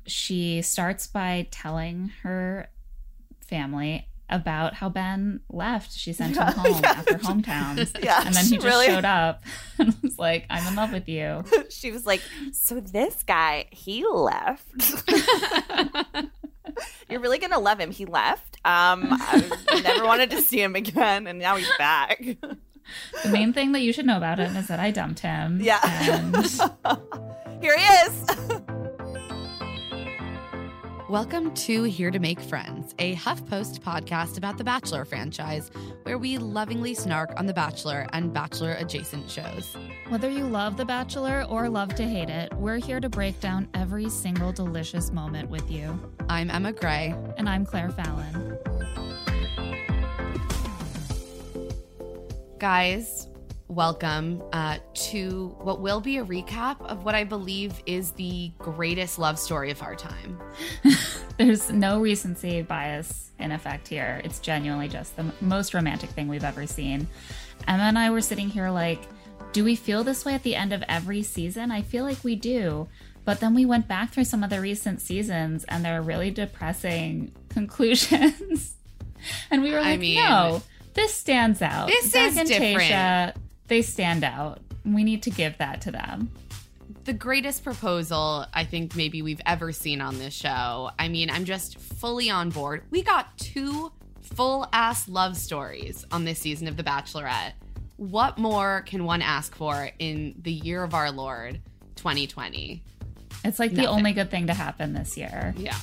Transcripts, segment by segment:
she starts by telling her family about how Ben left. She sent him home after hometowns. Yeah, and then he just showed up and was like, I'm in love with you. She was like, so this guy, he left. You're really going to love him. He left. I never wanted to see him again, and now he's back. The main thing that you should know about him is that I dumped him. Yeah. And here he is. Welcome to Here to Make Friends, a HuffPost podcast about the Bachelor franchise, where we lovingly snark on The Bachelor and Bachelor-adjacent shows. whether you love The Bachelor or love to hate it, we're here to break down every single delicious moment with you. I'm Emma Gray. And I'm Claire Fallon. Guys, welcome to what will be a recap of what I believe is the greatest love story of our time. There's no recency bias in effect here. It's genuinely just the most romantic thing we've ever seen. Emma and I were sitting here like, do we feel this way at the end of every season? I feel like we do. But then we went back through some of the recent seasons and there are really depressing conclusions. And we were like, no, this stands out. This Zach is and different. Tayshia, they stand out. We need to give that to them. The greatest proposal I think maybe we've ever seen on this show. I mean, I'm just fully on board. We got 2 full-ass love stories on this season of The Bachelorette. What more can one ask for in the year of our Lord, 2020? It's like the only good thing to happen this year. Yeah.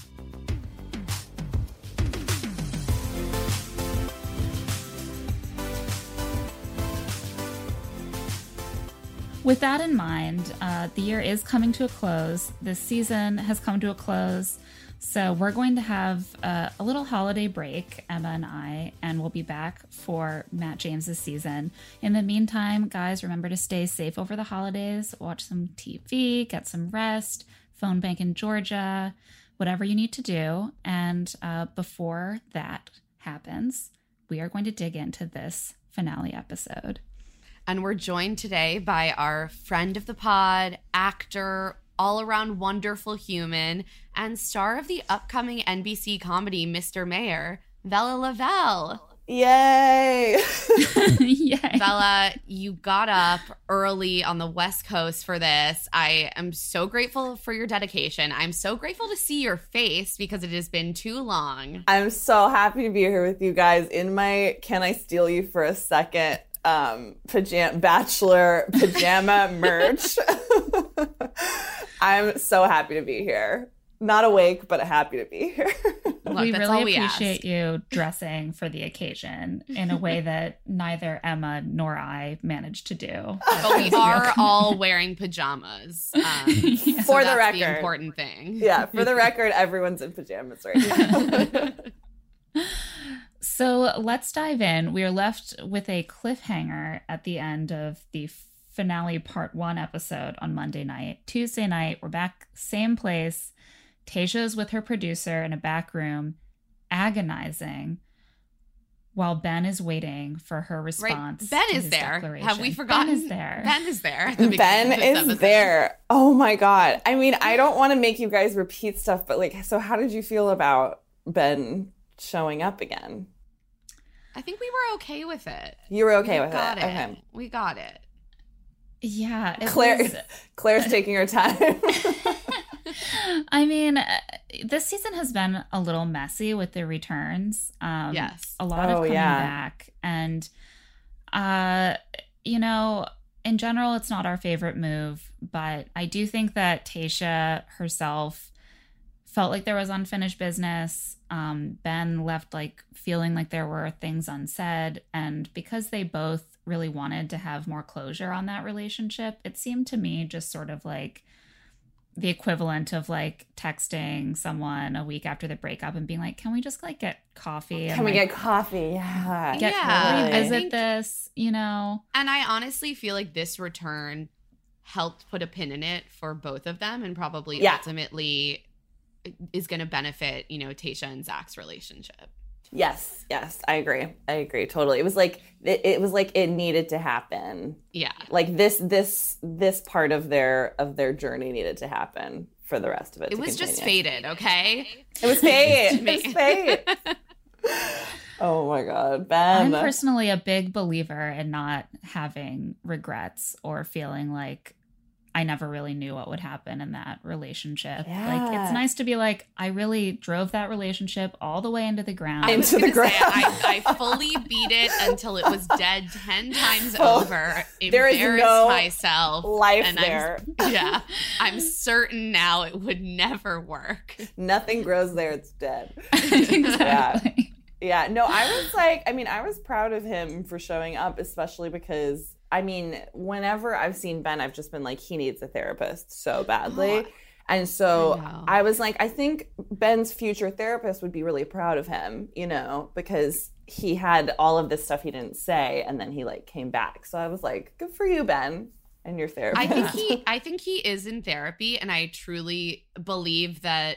With that in mind, the year is coming to a close. This season has come to a close. So we're going to have a little holiday break, Emma and I, and we'll be back for Matt James's season. In the meantime, guys, remember to stay safe over the holidays. Watch some TV, get some rest, phone bank in Georgia, whatever you need to do. And before that happens, we are going to dig into this finale episode. And we're joined today by our friend of the pod, actor, all-around wonderful human, and star of the upcoming NBC comedy Mr. Mayor, Bella Lavelle. Yay! Yay. Bella, you got up early on the West Coast for this. I am so grateful for your dedication. I'm so grateful to see your face because it has been too long. I'm so happy to be here with you guys in my Can I Steal You for a Second Bachelor pajama merch. I'm so happy to be here. Not awake, but happy to be here. Look, we that's really all we appreciate ask. you dressing for the occasion in a way that neither Emma nor I managed to do. But we are all wearing pajamas. So For the that's record. the important thing. Yeah, for the record, everyone's in pajamas right now. So let's dive in. We are left with a cliffhanger at the end of the finale part 1 episode on Monday night. Tuesday night, we're back, same place. Tayshia's with her producer in a back room, agonizing, while Ben is waiting for her response. Ben to is his there. declaration. Have we forgotten? Ben is there. Ben is there. at the beginning Ben of this is episode. there. Oh my God. I mean, I don't want to make you guys repeat stuff, but like, so how did you feel about Ben showing up again? I think we were okay with it. You were okay with Got it? it. Okay. We got it. Yeah. Claire's taking her time. I mean, this season has been a little messy with the returns. Yes. A lot of coming back. And, you know, in general, it's not our favorite move. But I do think that Tayshia herself felt like there was unfinished business. Ben left like feeling like there were things unsaid. And because they both really wanted to have more closure on that relationship, it seemed to me just sort of like the equivalent of like texting someone a week after the breakup and being like, can we just like get coffee? And, Can we like, get coffee? Yeah. Yeah. revisit I think- this, you know? And I honestly feel like this return helped put a pin in it for both of them and probably ultimately is going to benefit, you know, Tayshia and Zach's relationship. Yes, I agree totally. It was like it needed to happen. Yeah. Like this part of their journey needed to happen for the rest of it. It was just fated, okay? It was fate. It was fate. Oh my God, Ben. I'm personally a big believer in not having regrets or feeling like I never really knew what would happen in that relationship. Yeah. Like, it's nice to be like, I really drove that relationship all the way into the ground. I was going to say, I fully beat it until it was dead 10 times over. There is no myself. Life there. I'm certain now it would never work. Nothing grows there. It's dead. Exactly. Yeah. No, I was proud of him for showing up, especially because, I mean, whenever I've seen Ben, I've just been like, he needs a therapist so badly. And so I was like, I think Ben's future therapist would be really proud of him, you know, because he had all of this stuff he didn't say and then he like came back. So I was like, good for you, Ben, and your therapist. I think he is in therapy, and I truly believe that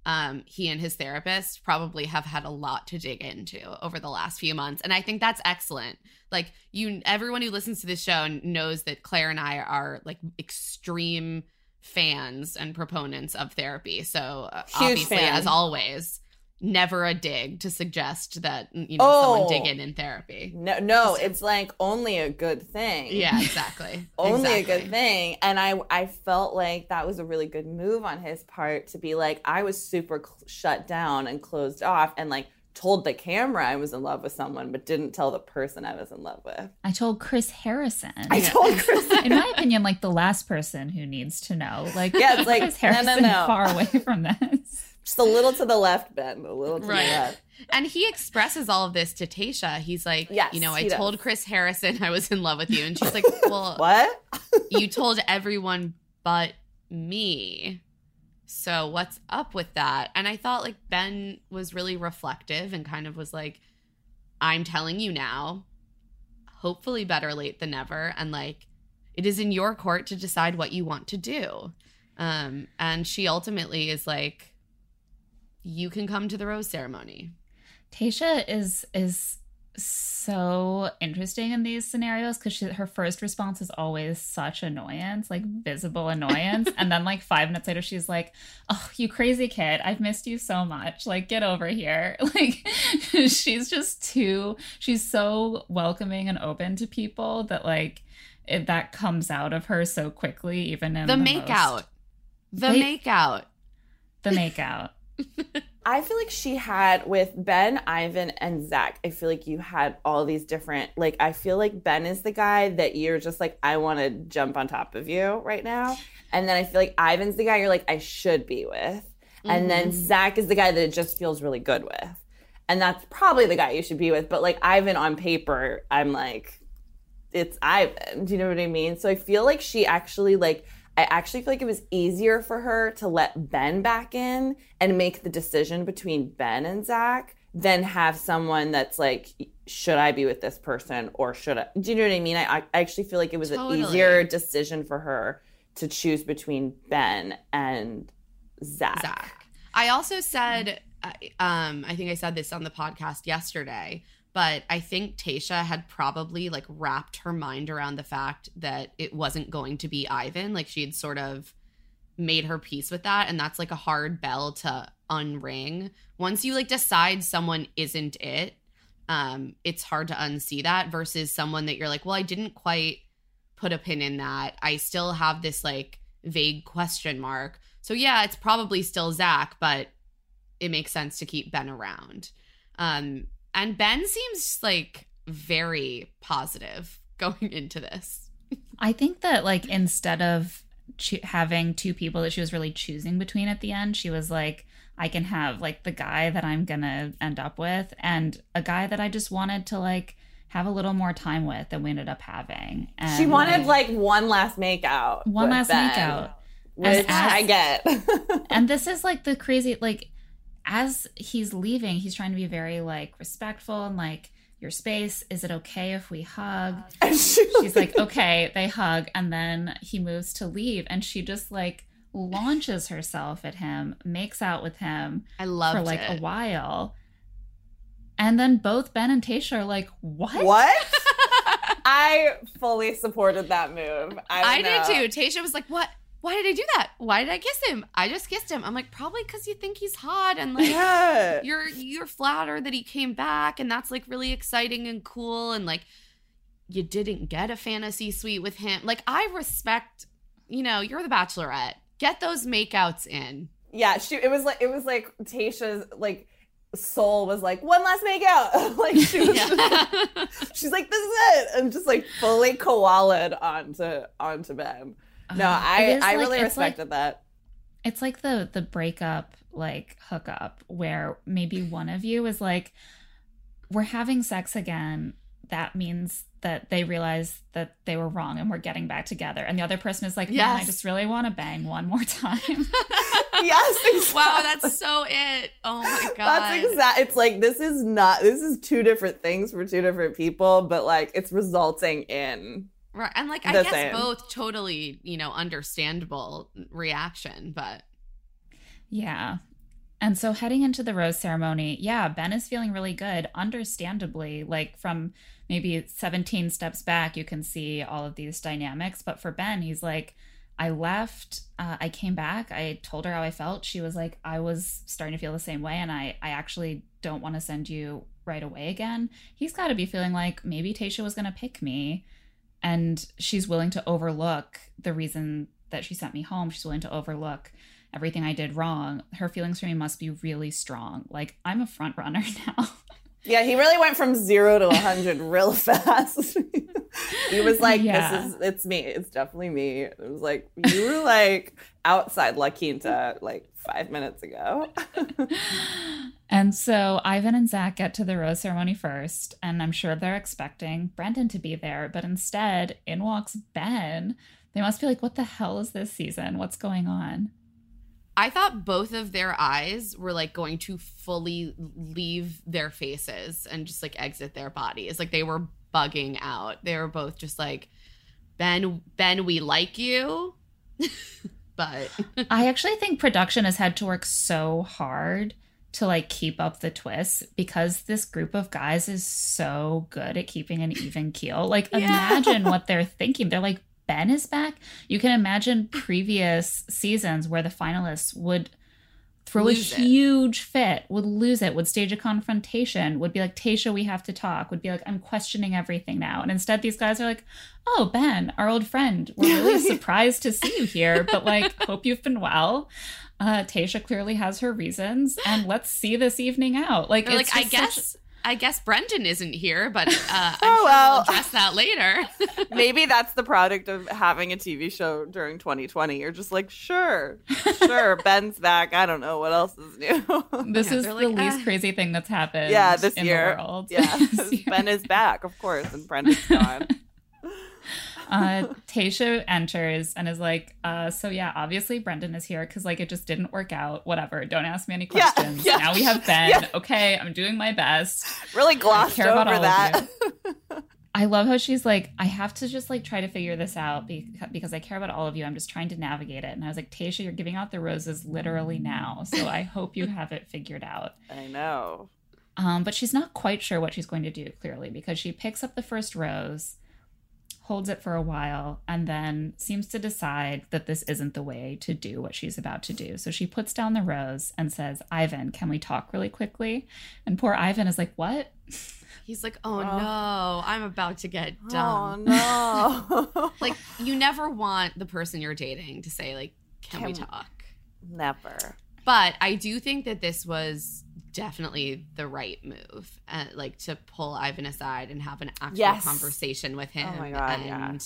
he and his therapist probably have had a lot to dig into over the last few months. And I think that's excellent. Like, everyone who listens to this show knows that Claire and I are like extreme fans and proponents of therapy. So obviously, as always, never a dig to suggest that, you know, someone dig in therapy. No, it's like only a good thing. Yeah, exactly. Only a good thing. And I felt like that was a really good move on his part to be like, I was super shut down and closed off and like told the camera I was in love with someone, but didn't tell the person I was in love with. I told Chris Harrison. In my opinion, like the last person who needs to know. Like, yeah, it's like, Chris Harrison no. far away from this. Just a little to the left, Ben. A little to the left. And he expresses all of this to Tayshia. He's like, yes, you know, I told Chris Harrison I was in love with you. And she's like, well, what? You told everyone but me. So what's up with that? And I thought like Ben was really reflective and kind of was like, I'm telling you now, hopefully better late than never. And like, it is in your court to decide what you want to do. And she ultimately is like, you can come to the rose ceremony. Tayshia is so interesting in these scenarios because her first response is always such annoyance, like visible annoyance. And then like 5 minutes later, she's like, oh, you crazy kid. I've missed you so much. Like, get over here. Like, she's so welcoming and open to people that like that comes out of her so quickly, even in the makeout. The makeout. I feel like she had with Ben, Ivan, and Zach. I feel like you had all these different, like, I feel like Ben is the guy that you're just like, I want to jump on top of you right now. And then I feel like Ivan's the guy you're like, I should be with. Mm-hmm. And then Zach is the guy that it just feels really good with. And that's probably the guy you should be with. But like Ivan on paper, I'm like, it's Ivan. Do you know what I mean? So I feel like she actually like, I actually feel like it was easier for her to let Ben back in and make the decision between Ben and Zach than have someone that's like, should I be with this person or should I? Do you know what I mean? I actually feel like it was an easier decision for her to choose between Ben and Zach. I also said, I think I said this on the podcast yesterday, but I think Tayshia had probably like wrapped her mind around the fact that it wasn't going to be Ivan. Like she had sort of made her peace with that. And that's like a hard bell to unring. Once you like decide someone isn't it, it's hard to unsee that versus someone that you're like, well, I didn't quite put a pin in that. I still have this like vague question mark. So yeah, it's probably still Zach, but it makes sense to keep Ben around. And Ben seems like very positive going into this. I think that like instead of having two people that she was really choosing between at the end, she was like, I can have like the guy that I'm going to end up with and a guy that I just wanted to like have a little more time with than we ended up having. And she wanted like one last makeout. One last makeout. Which I get. And this is like the crazy, like, as he's leaving, he's trying to be very like respectful and like, your space, is it okay if we hug? She's like, okay, they hug, and then he moves to leave, and she just like launches herself at him, makes out with him for like a while, and then both Ben and Tayshia are like, what? I fully supported that move. I did too. Tayshia was like, what why did I do that? Why did I kiss him? I just kissed him. I'm like, probably because you think he's hot and like you're flattered that he came back and that's like really exciting and cool and like you didn't get a fantasy suite with him. Like I respect, you're the Bachelorette. Get those makeouts in. Yeah, it was like Tayshia's like soul was like one last makeout. Like she was she's like, this is it, and just like fully koala'd onto Ben. No, I really respected that. It's like the breakup like hookup where maybe one of you is like, we're having sex again. That means that they realize that they were wrong and we're getting back together. And the other person is like, man, I just really want to bang one more time. Yes, exactly. Wow, that's so it. Oh my God. That's exact. It's like, this is two different things for two different people, but like it's resulting in. Right. And like, I guess both totally, understandable reaction, but. Yeah. And so heading into the rose ceremony, Ben is feeling really good, understandably. Like from maybe 17 steps back, you can see all of these dynamics. But for Ben, he's like, I left, I came back, I told her how I felt. She was like, I was starting to feel the same way, and I actually don't want to send you right away again. He's got to be feeling like maybe Tayshia was going to pick me, and she's willing to overlook the reason that she sent me home. She's willing to overlook everything I did wrong. Her feelings for me must be really strong. Like, I'm a front runner now. Yeah, he really went from 0 to 100 real fast. He was like, it's me. It's definitely me. It was like, you were like outside La Quinta like 5 minutes ago. And so Ivan and Zach get to the rose ceremony first, and I'm sure they're expecting Brendan to be there. But instead, in walks Ben. They must be like, what the hell is this season? What's going on? I thought both of their eyes were like going to fully leave their faces and just like exit their bodies. Like they were bugging out. They were both just like, Ben, we like you. But I actually think production has had to work so hard to like keep up the twists because this group of guys is so good at keeping an even keel. Like imagine what they're thinking. They're like, Ben is back. You can imagine previous seasons where the finalists would throw a huge fit, would lose it, would stage a confrontation, would be like, Tayshia, we have to talk, would be like, I'm questioning everything now. And instead these guys are like, oh, Ben, our old friend, we're really surprised to see you here, but like, hope you've been well. Tayshia clearly has her reasons, and let's see this evening out. Like, it's like, I guess Brendan isn't here, but we'll address that later. Maybe that's the product of having a TV show during 2020. You're just like, sure, Ben's back. I don't know what else is new. This is the least crazy thing that's happened this in year. The world. Yeah, Ben is back, of course, and Brendan's gone. Tayshia enters and is like, obviously Brendan is here because like it just didn't work out. Whatever. Don't ask me any questions. Yeah. Now we have Ben. Yeah. Okay, I'm doing my best. Really glossed over that. I love how she's like, I have to just like try to figure this out because I care about all of you. I'm just trying to navigate it. And I was like, Tayshia, you're giving out the roses literally now. So I hope you have it figured out. I know. But she's not quite sure what she's going to do, clearly, because she picks up the first rose, holds it for a while, and then seems to decide that this isn't the way to do what she's about to do. So she puts down the rose and says, Ivan, can we talk really quickly? And poor Ivan is like, what? He's like, oh no, I'm about to get dumb. Oh no. Like, you never want the person you're dating to say, like, can we talk? Never. But I do think that this was definitely the right move, like to pull Ivan aside and have an actual conversation with him. Oh my God,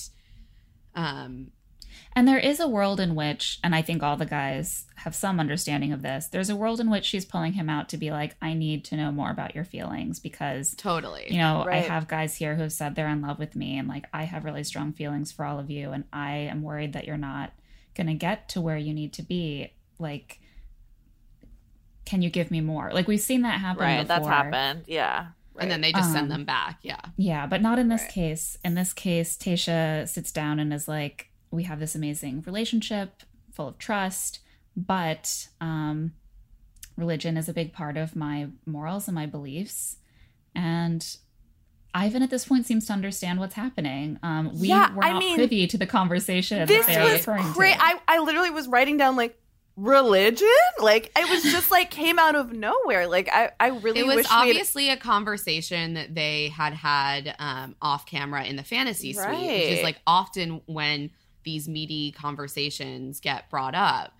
and there is a world in which, and I think all the guys have some understanding of this, there's a world in which she's pulling him out to be like, I need to know more about your feelings because totally, I have guys here who have said they're in love with me and like I have really strong feelings for all of you and I am worried that you're not gonna get to where you need to be. Like, can you give me more? Like, we've seen that happen before. That's happened. Yeah. Right. And then they just send them back. Yeah. Yeah, but not in this case. In this case, Tayshia sits down and is like, we have this amazing relationship full of trust, but religion is a big part of my morals and my beliefs. And Ivan at this point seems to understand what's happening. We Yeah, were I not mean, privy to the conversation This that they're was referring great. to. I literally was writing down like religion. Like it was just like came out of nowhere. Like I really It was wish obviously a conversation that they had off camera in the fantasy suite, which is Right. like often when these meaty conversations get brought up.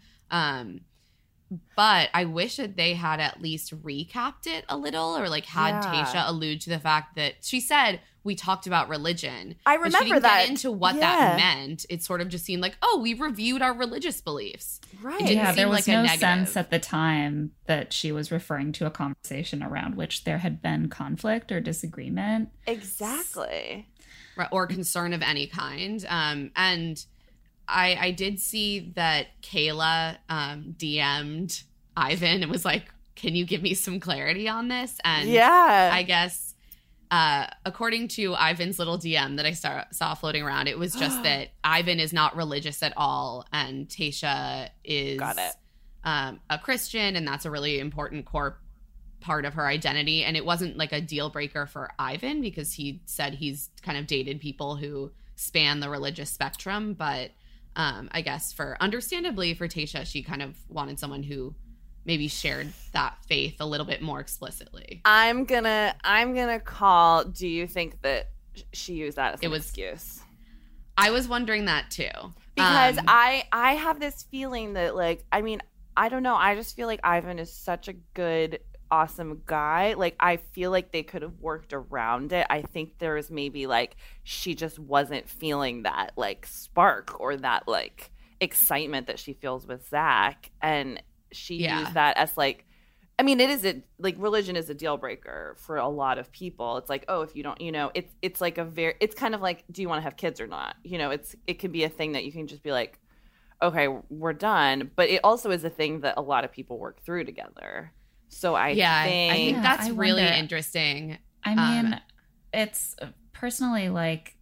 But I wish that they had at least recapped it a little, or like had Yeah. Tayshia allude to the fact that she said we talked about religion. I But she remember didn't that. get into what Yeah. that meant. It sort of just seemed like, oh, we reviewed our religious beliefs. Right. It didn't Yeah, there seem was like a no negative. sense at the time that she was referring to a conversation around which there had been conflict or disagreement. Exactly. Right, or concern of any kind. And I did see that Kayla DM'd Ivan and was like, can you give me some clarity on this? And Yeah. I guess according to Ivan's little DM that I saw floating around, it was just that Ivan is not religious at all, and Tayshia is Got it. A Christian, and that's a really important core part of her identity. And it wasn't like a deal breaker for Ivan because he said he's kind of dated people who span the religious spectrum. But I guess understandably for Tayshia, she kind of wanted someone who maybe shared that faith a little bit more explicitly. I'm gonna call. Do you think that she used that as an excuse? I was wondering that too. Because I have this feeling that like, I mean, I don't know. I just feel like Ivan is such a good, awesome guy. Like I feel like they could have worked around it. I think there was maybe like she just wasn't feeling that like spark or that like excitement that she feels with Zach, and she used that as like, I mean, like religion is a deal breaker for a lot of people. It's like, oh, if you don't, it's like it's kind of like, do you want to have kids or not? It can be a thing that you can just be like, okay, we're done. But it also is a thing that a lot of people work through together. So I think that's I really wonder- interesting. I mean, it's personally like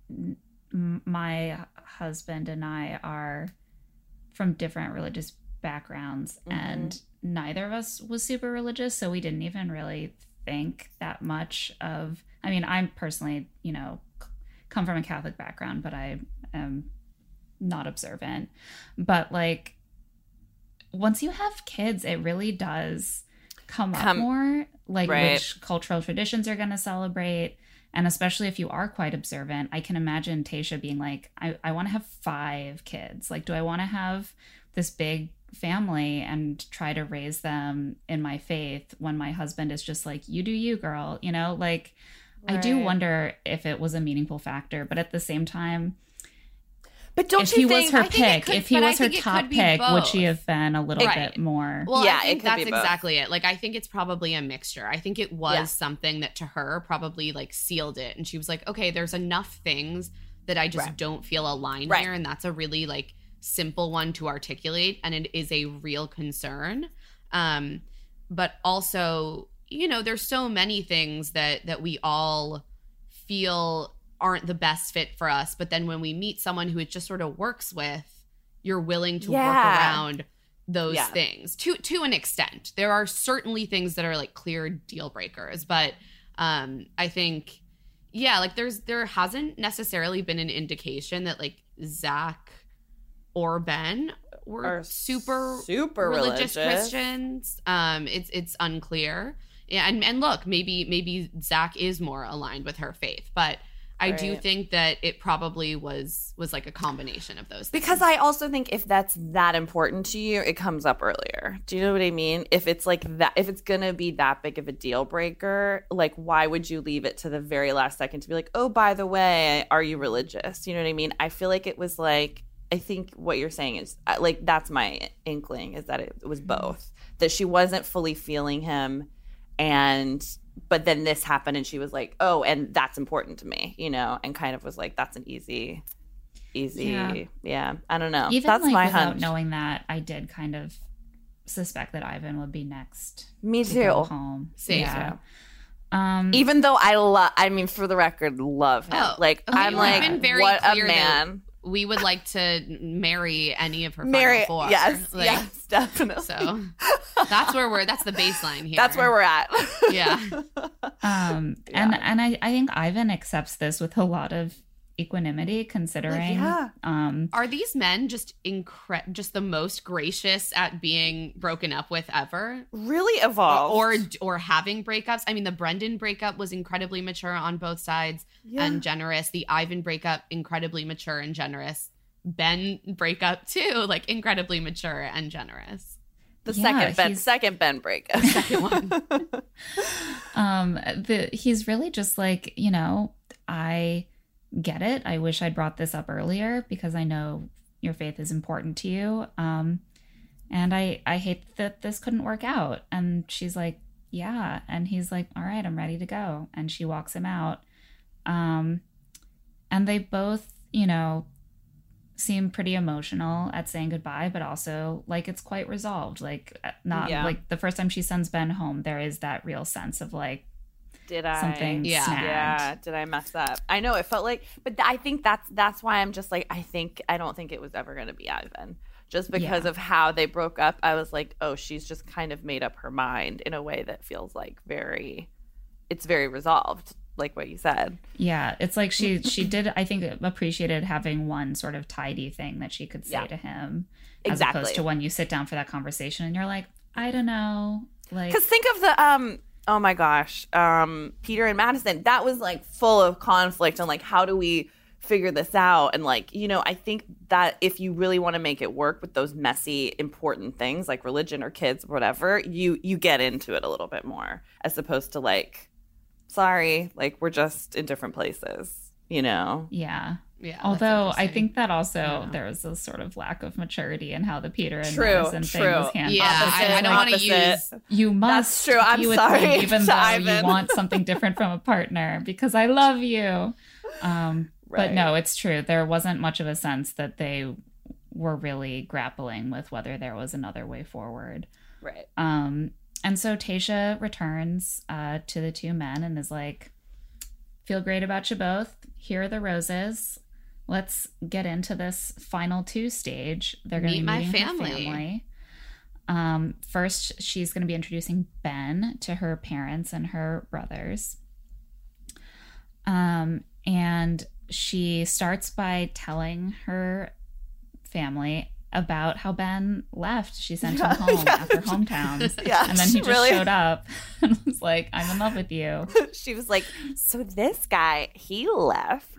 my husband and I are from different religious backgrounds, and neither of us was super religious, so we didn't even really think that much of, I mean, I'm personally, come from a Catholic background, but I am not observant. But like once you have kids, it really does come up more, like which cultural traditions are going to celebrate. And especially if you are quite observant, I can imagine Tayshia being like, I want to have 5 kids. Like, do I want to have this big family and try to raise them in my faith when my husband is just like, you do you, girl, like I do wonder if it was a meaningful factor, but at the same time, but don't if you he think was her I think it pick, could- if he but I was her think it top could be pick, would both. she have been a little Right. bit more? Well, Yeah, I think it could be that's both. exactly it. Like, I think it's probably a mixture. I think it was something that to her probably like sealed it. And she was like, okay, there's enough things that I just don't feel aligned here. And that's a really like simple one to articulate. And it is a real concern. But also, there's so many things that we all feel aren't the best fit for us. But then when we meet someone who it just sort of works with, you're willing to work around those things to an extent. There are certainly things that are like clear deal breakers, but I think like there hasn't necessarily been an indication that like Zach or Ben were super religious Christians. It's unclear. Yeah, and look, maybe Zach is more aligned with her faith, but I do think that it probably was like a combination of those things. Because I also think if that's that important to you, it comes up earlier. Do you know what I mean? If it's like that, if it's going to be that big of a deal breaker, like why would you leave it to the very last second to be like, oh, by the way, are you religious? You know what I mean? I feel like it was like, I think what you're saying is like, that's my inkling, is that it was both. That she wasn't fully feeling him, but then this happened and she was like, oh, and that's important to me, and kind of was like, that's an easy. Yeah. I don't know. Even that's like my without hunch. knowing that, I did kind of suspect that Ivan would be next. Me to too. go home. Same. Yeah. Even though I mean, for the record, love him. Oh, like, okay, I'm we've like, been very what a clear that man. we would like to marry any of her final four. Yes, yes, definitely. So that's the baseline here. That's where we're at. Yeah. And I think Ivan accepts this with a lot of equanimity, considering. Are these men just the most gracious at being broken up with ever? Really evolved. Or having breakups? I mean, the Brendan breakup was incredibly mature on both sides and generous. The Ivan breakup, incredibly mature and generous. Ben breakup too, like incredibly mature and generous. The second Ben breakup. Second one. He's really just like, I get it. I wish I'd brought this up earlier because I know your faith is important to you. And I hate that this couldn't work out. And she's like, yeah. And he's like, all right, I'm ready to go. And she walks him out. And they both, seem pretty emotional at saying goodbye, but also like it's quite resolved. Like like the first time she sends Ben home, there is that real sense of like, did I? Something snagged. Yeah. Did I mess up? I know it felt like, but I think that's why I'm just like, I don't think it was ever going to be Ivan. Just because of how they broke up, I was like, oh, she's just kind of made up her mind in a way that feels like it's very resolved, like what you said. Yeah, it's like she did, I think, appreciated having one sort of tidy thing that she could say to him, as opposed to when you sit down for that conversation and you're like, I don't know, like, because think of the oh my gosh, Peter and Madison, that was like full of conflict and like, how do we figure this out? And like, I think that if you really want to make it work with those messy, important things like religion or kids, whatever, you get into it a little bit more, as opposed to like, sorry, like we're just in different places, Yeah. Yeah. Although I think that also there was a sort of lack of maturity in how the Peter and Madison thing was handled. Yeah, I don't want to use. You must. That's true. I'm sorry. Me, even though you want something different from a partner, because I love you. But no, it's true. There wasn't much of a sense that they were really grappling with whether there was another way forward. Right. And so Tayshia returns to the two men and is like, feel great about you both. Here are the roses. Let's get into this final two stage. They're going to be meeting her family. First, she's going to be introducing Ben to her parents and her brothers. And she starts by telling her family about how Ben left. She sent him home after hometowns. And then he just showed up and was like, I'm in love with you. She was like, so this guy, he left.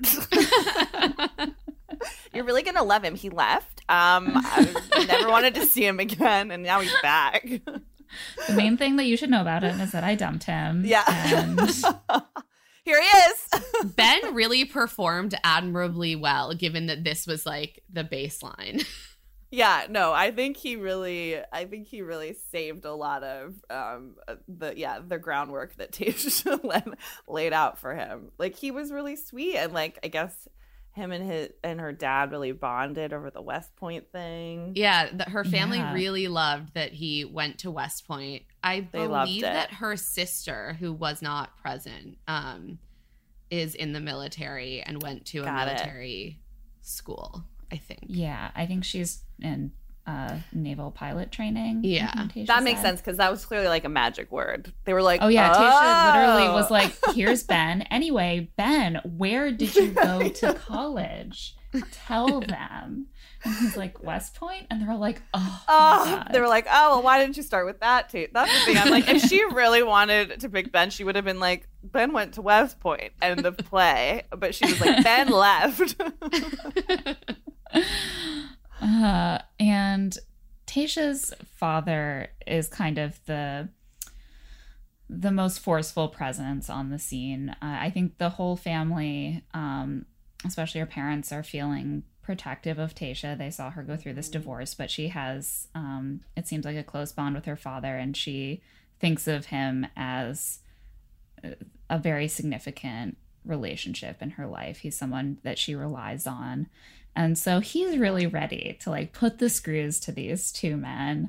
You're really going to love him. He left. I never wanted to see him again, and now he's back. The main thing that you should know about him is that I dumped him. Yeah. And here he is. Ben really performed admirably well, given that this was like the baseline. Yeah, no, I think he really saved a lot of the groundwork that Tayshia laid out for him. Like, he was really sweet, and like, I guess him and her dad really bonded over the West Point thing. Yeah, her family really loved that he went to West Point. I believe that her sister, who was not present, is in the military and went to a military school, I think. Yeah, I think she's in naval pilot training. Yeah, that makes sense, because that was clearly like a magic word. They were like, Tayshia literally was like, here's Ben. Anyway, Ben, where did you go to college? Tell them. And he's like, West Point? And they're all like, oh my God. They were like, oh, well, why didn't you start with that, Tate? That's the thing. I'm like, if she really wanted to pick Ben, she would have been like, Ben went to West Point, end of play. But she was like, Ben left. And Tayshia's father is kind of the most forceful presence on the scene. I think the whole family, especially her parents, are feeling protective of Tayshia. They saw her go through this divorce, but she has, it seems like, a close bond with her father, and she thinks of him as a very significant relationship in her life. He's someone that she relies on. And so he's really ready to like put the screws to these two men.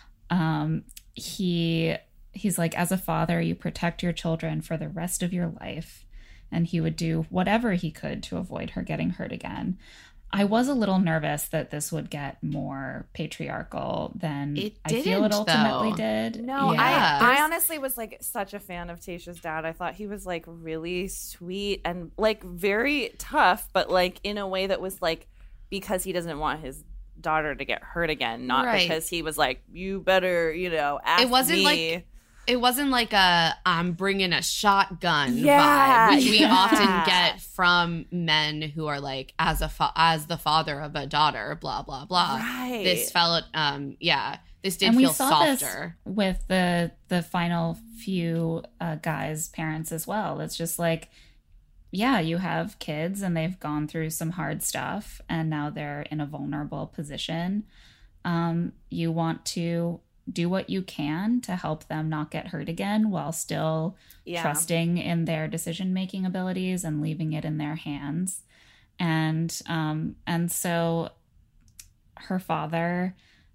He's like, as a father, you protect your children for the rest of your life. And he would do whatever he could to avoid her getting hurt again. I was a little nervous that this would get more patriarchal than I feel it ultimately did. No, Yeah. I honestly was like such a fan of Tayshia's dad. I thought he was like really sweet and like very tough, but like in a way that was like because he doesn't want his daughter to get hurt again, not because he was like, you better, ask me. It wasn't like a I'm bringing a shotgun vibe, which we often get from men who are like, as the father of a daughter, blah, blah, blah. Right. This felt, this did and feel we saw softer. This with the final few guys' parents as well. It's just like, yeah, you have kids and they've gone through some hard stuff and now they're in a vulnerable position. You want to do what you can to help them not get hurt again while still trusting in their decision-making abilities and leaving it in their hands. And so her father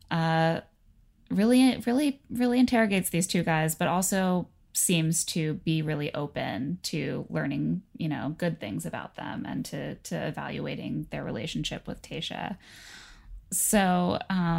really interrogates these two guys, but also seems to be really open to learning, good things about them and to evaluating their relationship with Tayshia. So,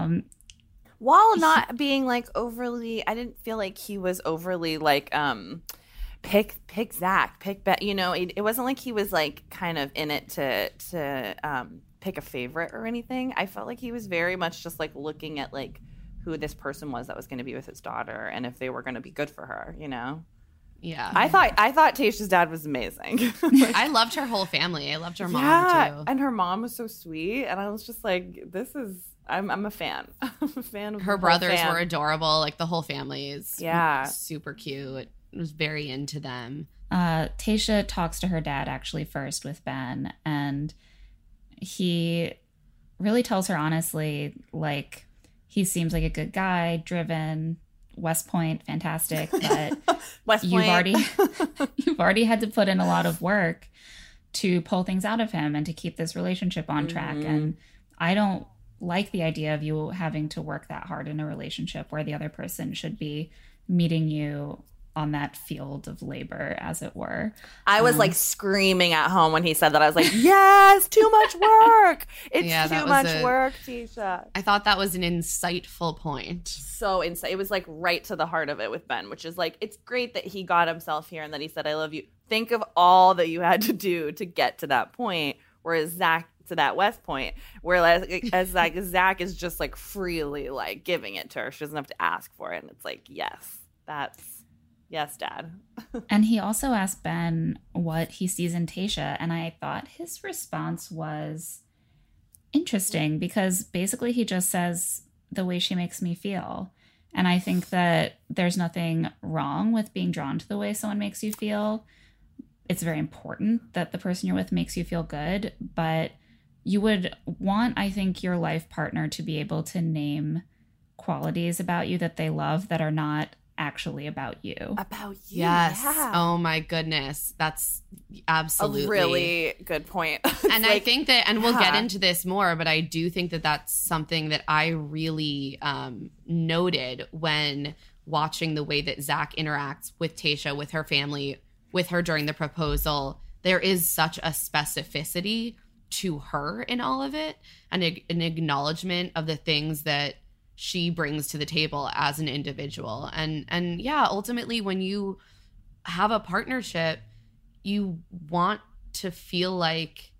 while not being like overly, I didn't feel like he was overly like, pick Zach, pick Bet. It wasn't like he was like kind of in it to pick a favorite or anything. I felt like he was very much just like looking at like who this person was that was going to be with his daughter and if they were going to be good for her. Yeah, I thought Tayshia's dad was amazing. I loved her whole family. I loved her mom too, and her mom was so sweet. And I was just like, this is. I'm a fan. I'm a fan of her brothers were adorable. Like the whole family is super cute. I was very into them. Tayshia talks to her dad actually first with Ben, and he really tells her honestly, like, he seems like a good guy, driven, West Point, fantastic, but West Point. you've already had to put in a lot of work to pull things out of him and to keep this relationship on track. And I don't like the idea of you having to work that hard in a relationship where the other person should be meeting you on that field of labor, as it were. I was like screaming at home when he said that. I was like, yes, too much work. It's too much work, Tayshia. I thought that was an insightful point. So it was like right to the heart of it with Ben, which is like, it's great that he got himself here and that he said, I love you. Think of all that you had to do to get to that point. Whereas Zach to that West Point, whereas Zach is just like freely like giving it to her. She doesn't have to ask for it. And it's like, yes, Dad. And he also asked Ben what he sees in Tayshia. And I thought his response was interesting because basically he just says the way she makes me feel. And I think that there's nothing wrong with being drawn to the way someone makes you feel. It's very important that the person you're with makes you feel good, but you would want, I think, your life partner to be able to name qualities about you that they love that are not actually about you. About you. Yes. Yeah. Oh my goodness. That's absolutely a really good point. And I think that, and we'll get into this more, but I do think that that's something that I really noted when watching the way that Zach interacts with Tayshia, with her family, with her during the proposal. There is such a specificity to her in all of it, and an acknowledgement of the things that she brings to the table as an individual. And yeah, ultimately when you have a partnership, you want to feel like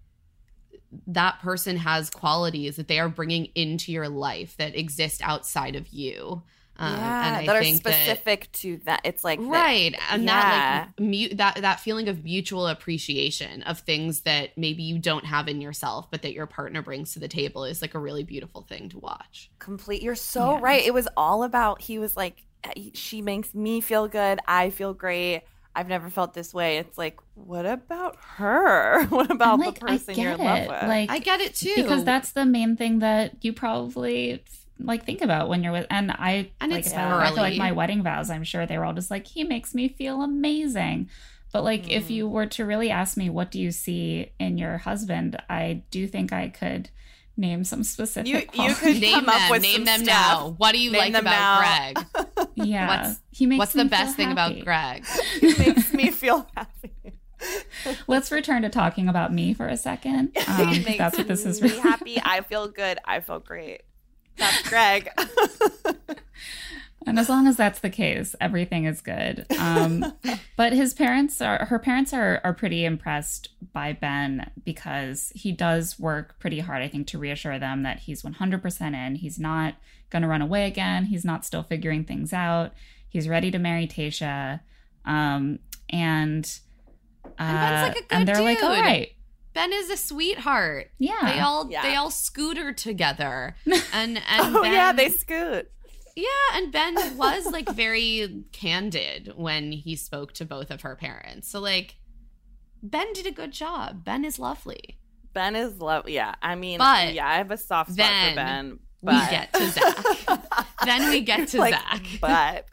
that person has qualities that they are bringing into your life that exist outside of you. And I that think are specific to that. It's like right, and that like that feeling of mutual appreciation of things that maybe you don't have in yourself, but that your partner brings to the table is like a really beautiful thing to watch. You're so right. It was all about. He was like, she makes me feel good. I feel great. I've never felt this way. It's like, what about her? What about the person you're in love with? Like, I get it too, because that's the main thing that you probably like think about when you're with, and like if I look back to like my wedding vows, I'm sure they were all just like, he makes me feel amazing. But like if you were to really ask me, what do you see in your husband, I do think I could name some specific qualities. You could come up with name some them stuff. now. What do you like about Greg? Yeah, What's the best thing happy. about Greg? He makes me feel happy. Let's return to talking about me for a second. It makes That's what this is me really happy. I feel good. I feel great. That's Greg. And as long as that's the case, everything is good. But her parents are pretty impressed by Ben because he does work pretty hard, I think, to reassure them that he's 100% in. He's not going to run away again. He's not still figuring things out. He's ready to marry Tayshia. And Ben's like a good and they're dude. like, all right. Ben is a sweetheart. Yeah. They all scooter together. And Oh, Ben, yeah, they scoot. Yeah, and Ben was like very candid when he spoke to both of her parents. So like Ben did a good job. Ben is lovely. Ben is lovely. Yeah, I mean, But yeah, I have a soft spot for Ben. We get to Zach. Then we get to like, Zach. But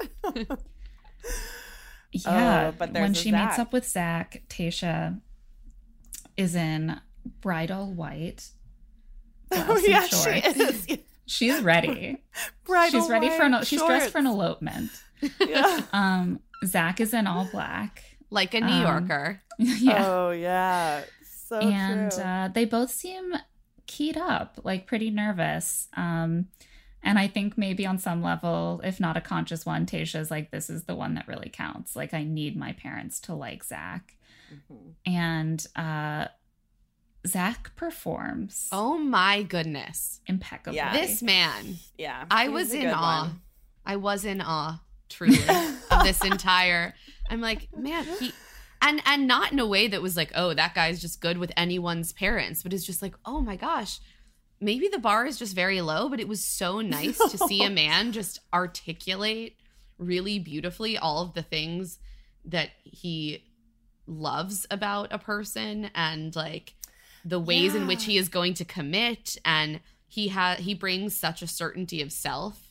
Yeah, but there's when a she meets Zach. up with Zach, Tayshia is in bridal white. blouse and she shorts. is. She's ready. Bridal She's ready for white she's dressed for an shorts. elopement. Yeah. Zach is in all black. Like a New Yorker. Yeah. Oh yeah, so And true. they both seem keyed up, like pretty nervous. And I think maybe on some level, if not a conscious one, Tayshia's like, this is the one that really counts. Like, I need my parents to like Zach. Mm-hmm. And Zach performs Oh my goodness. impeccably. Yeah. This man. Yeah, I he's was a in good awe. one. I was in awe, truly, of this entire. I'm like, man, and not in a way that was like, oh, that guy's just good with anyone's parents, but it's just like, oh my gosh, maybe the bar is just very low, but it was so nice to see a man just articulate really beautifully all of the things that he loves about a person and like the ways in which he is going to commit, and he brings such a certainty of self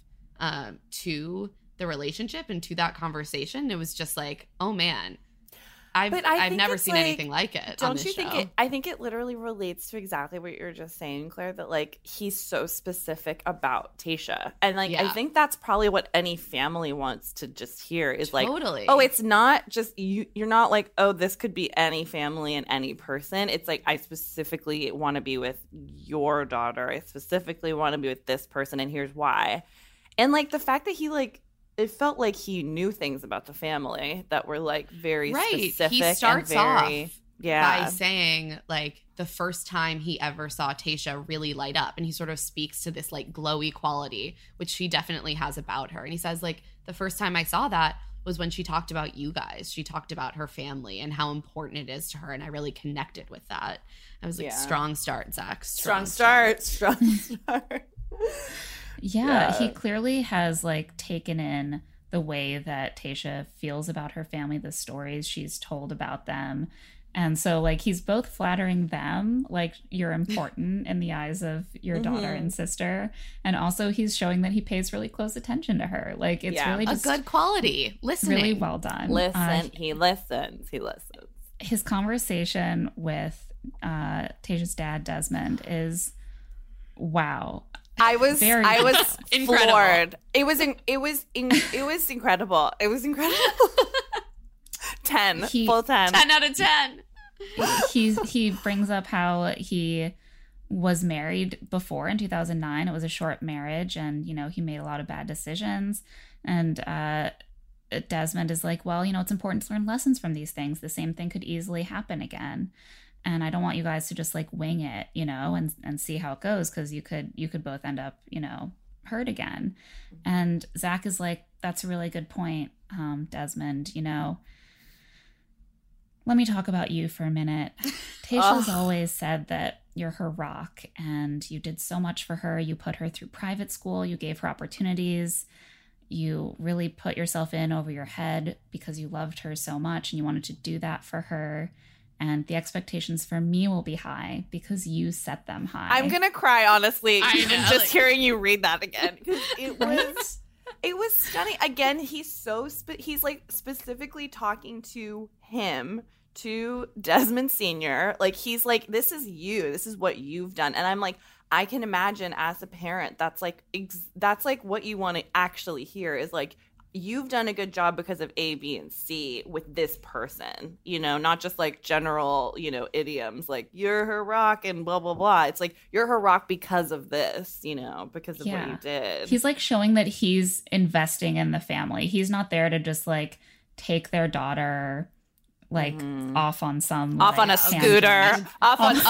to the relationship and to that conversation. It was just like, oh man, I've think never it's seen like, anything like it. Don't on this you think show. it? I think it literally relates to exactly what you were just saying, Claire. That like he's so specific about Tayshia, and like I Yeah. think that's probably what any family wants to just hear is like, Totally. oh, it's not just you. You're not like, oh, this could be any family and any person. It's like I specifically want to be with your daughter. I specifically want to be with this person, and here's why. And like the fact that he like. It felt like he knew things about the family that were like very specific. He starts and very, off yeah. by saying like the first time he ever saw Tayshia really light up, and he sort of speaks to this like glowy quality which she definitely has about her, and he says like the first time I saw that was when she talked about you guys. She talked about her family and how important it is to her, and I really connected with that. I was like, Yeah. strong start, Zach. Strong start. Yeah, he Yeah. clearly has like taken in the way that Tayshia feels about her family, the stories she's told about them. And so like he's both flattering them, like you're important in the eyes of your daughter and sister, and also he's showing that he pays really close attention to her. Like it's Yeah. really A just good quality. Listening. really well done. Listen, he listens. His conversation with Tayshia's dad, Desmond, is wow. I was Very Incredible. floored. It was incredible. It was incredible. 10, full 10. 10 out of 10. He brings up how he was married before in 2009. It was a short marriage, and you know he made a lot of bad decisions. And Desmond is like, well, you know, it's important to learn lessons from these things. The same thing could easily happen again, and I don't want you guys to just like wing it, you know, and see how it goes, because you could both end up, you know, hurt again. And Zach is like, that's a really good point, Desmond. You know, let me talk about you for a minute. Tayshia's always said that you're her rock, and you did so much for her. You put her through private school. You gave her opportunities. You really put yourself in over your head because you loved her so much, and you wanted to do that for her. And the expectations for me will be high because you set them high. I'm going to cry, honestly, I even know, just like- hearing you read that again. Because it was stunning. Again, he's he's like specifically talking to him, to Desmond Sr. Like, he's like, this is you. This is what you've done. And I'm like, I can imagine as a parent, that's like what you want to actually hear is like, you've done a good job because of A, B, and C with this person, you know, not just like general, you know, idioms like you're her rock and blah, blah, blah. It's like you're her rock because of this, you know, because of what you did. He's like showing that he's investing in the family. He's not there to just like take their daughter like off on some off on a scooter, off on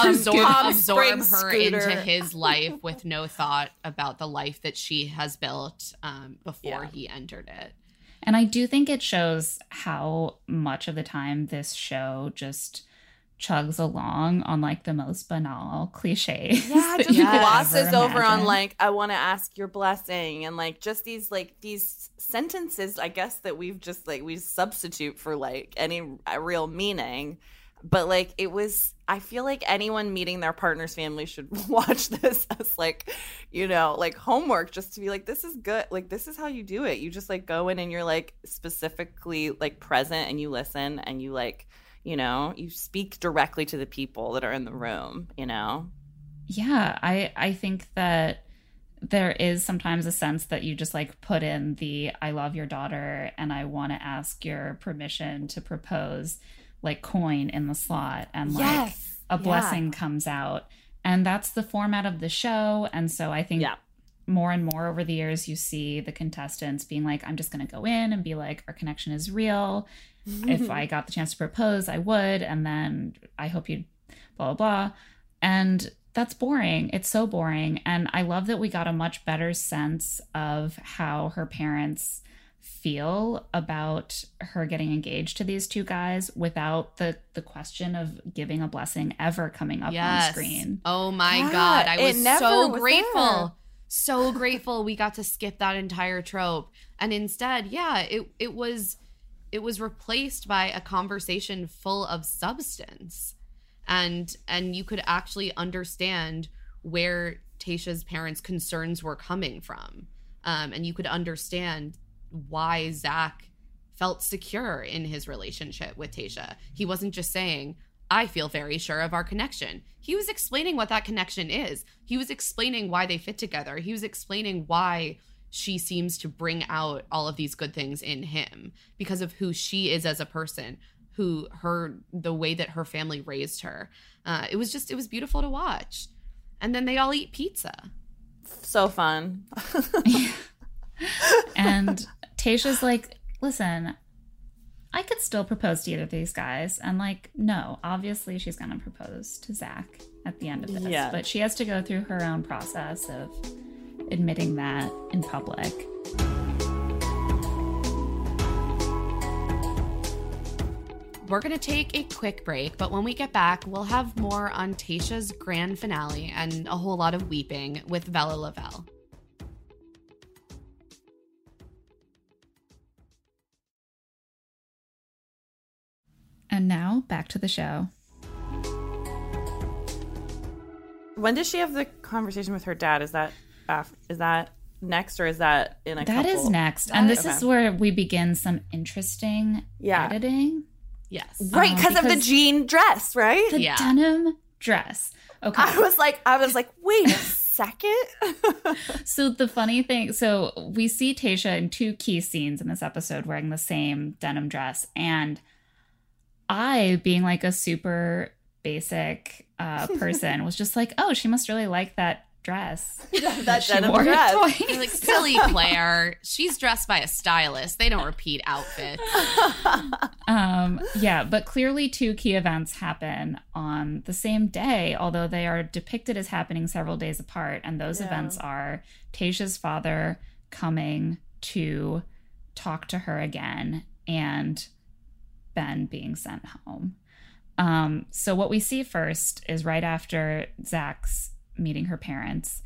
absorb her into his life with no thought about the life that she has built before he entered it. And I do think it shows how much of the time this show just chugs along on like the most banal cliches. Yeah, just glosses over on like, I want to ask your blessing, and like just these sentences, I guess, that we've just like we substitute for like any real meaning. But like I feel like anyone meeting their partner's family should watch this as like, you know, like homework, just to be like, this is good. Like, this is how you do it. You just like go in and you're like specifically like present, and you listen, and you like, you know, you speak directly to the people that are in the room, you know? Yeah, I think that there is sometimes a sense that you just like put in the I love your daughter and I want to ask your permission to propose like coin in the slot, and like a blessing comes out. And that's the format of the show. And so I think more and more over the years, you see the contestants being like, I'm just going to go in and be like, our connection is real. If I got the chance to propose, I would. And then I hope you'd blah, blah, blah. And that's boring. It's so boring. And I love that we got a much better sense of how her parents feel about her getting engaged to these two guys without the question of giving a blessing ever coming up on screen. Oh my God. I was so grateful. There. So grateful we got to skip that entire trope. And instead, it was replaced by a conversation full of substance. And you could actually understand where Tayshia's parents' concerns were coming from. And you could understand why Zach felt secure in his relationship with Tayshia. He wasn't just saying, I feel very sure of our connection. He was explaining what that connection is. He was explaining why they fit together. He was explaining why she seems to bring out all of these good things in him because of who she is as a person, the way that her family raised her. It was beautiful to watch. And then they all eat pizza. So fun. And Tayshia's like, listen, I could still propose to either of these guys. And like, no, obviously she's going to propose to Zach at the end of this. Yeah. But she has to go through her own process of admitting that in public. We're going to take a quick break, but when we get back, we'll have more on Tayshia's grand finale and a whole lot of weeping with Bella Lavelle. And now, back to the show. When does she have the conversation with her dad? Is that next, or is that in a couple? That is next. And this is where we begin some interesting editing. Yes. Right, because of the jean dress, right? The denim dress. Okay. I was like, wait a second. So the funny thing, we see Tayshia in two key scenes in this episode wearing the same denim dress. And I, being like a super basic person, was just like, oh, she must really like that dress. that denim dress. You're like, silly Claire. She's dressed by a stylist. They don't repeat outfits. But clearly two key events happen on the same day, although they are depicted as happening several days apart. And those events are Tayshia's father coming to talk to her again and Ben being sent home. So what we see first is right after Zach's meeting her parents,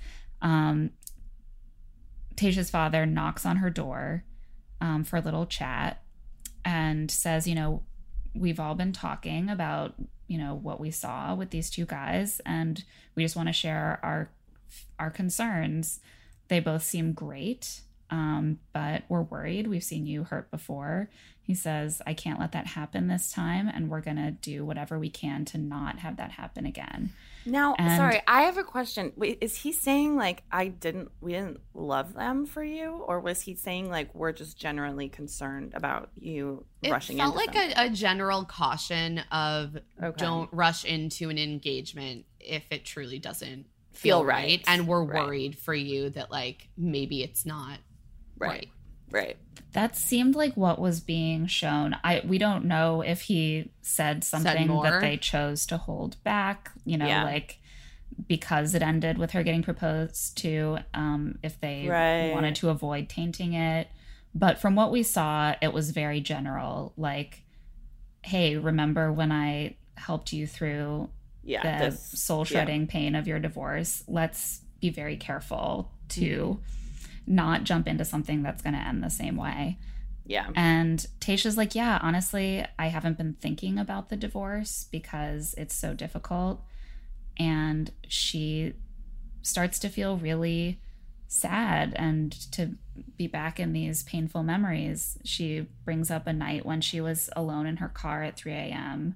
Tayshia's father knocks on her door for a little chat and says, we've all been talking about, what we saw with these two guys, and we just want to share our concerns. They both seem great. but we're worried. We've seen you hurt before. He says, I can't let that happen this time, and we're going to do whatever we can to not have that happen again. Now, sorry, I have a question. Wait, is he saying like we didn't love them for you, or was he saying like we're just generally concerned about you rushing into something? It felt like a general caution of don't rush into an engagement if it truly doesn't feel right, and we're worried for you that like maybe it's not right. That seemed like what was being shown. We don't know if he said something that they chose to hold back, like because it ended with her getting proposed to, if they wanted to avoid tainting it. But from what we saw, it was very general. Like, hey, remember when I helped you through the soul-shredding pain of your divorce? Let's be very careful to not jump into something that's going to end the same way. Yeah. And Tayshia's like, yeah, honestly, I haven't been thinking about the divorce because it's so difficult. And she starts to feel really sad and to be back in these painful memories. She brings up a night when she was alone in her car at 3 a.m.,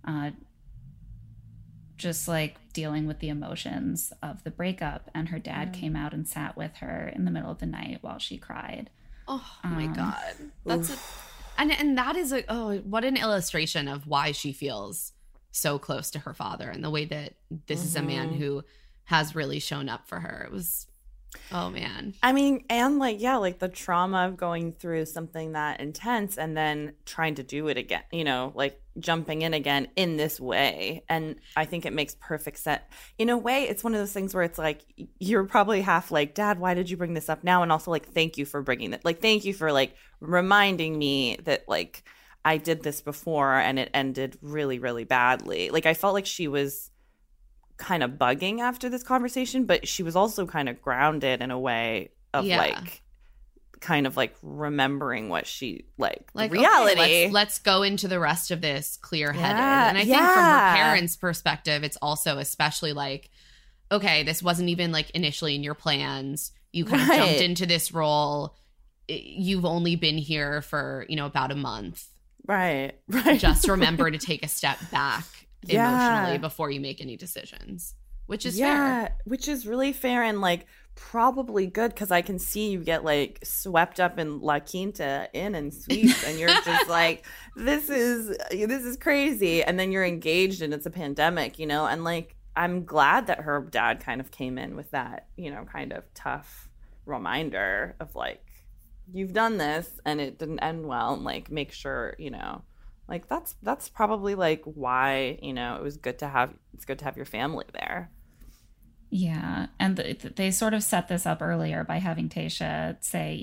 just like dealing with the emotions of the breakup, and her dad came out and sat with her in the middle of the night while she cried. Oh my God. That's and that is what an illustration of why she feels so close to her father, and the way that this is a man who has really shown up for her. It was, oh man. I mean, and like the trauma of going through something that intense and then trying to do it again, like jumping in again in this way. And I think it makes perfect sense. In a way, it's one of those things where it's like, you're probably half like, Dad, why did you bring this up now? And also like, thank you for bringing it. Like, thank you for like reminding me that like I did this before and it ended really, really badly. Like, I felt like she was kind of bugging after this conversation, but she was also kind of grounded in a way of like kind of like remembering what she like reality. Okay, let's go into the rest of this clear-headed. And I think from her parents' perspective, it's also especially like, okay, this wasn't even like initially in your plans. You kind of jumped into this role. You've only been here for, about a month. Right. Just remember to take a step back emotionally before you make any decisions, which is fair. Which is really fair and like probably good, because I can see you get like swept up in La Quinta Inn and Suites, and you're just like, this is crazy, and then you're engaged and it's a pandemic, and like I'm glad that her dad kind of came in with that, kind of tough reminder of like, you've done this and it didn't end well, and like make sure, like that's probably like why, it's good to have your family there. Yeah. And they sort of set this up earlier by having Tayshia say,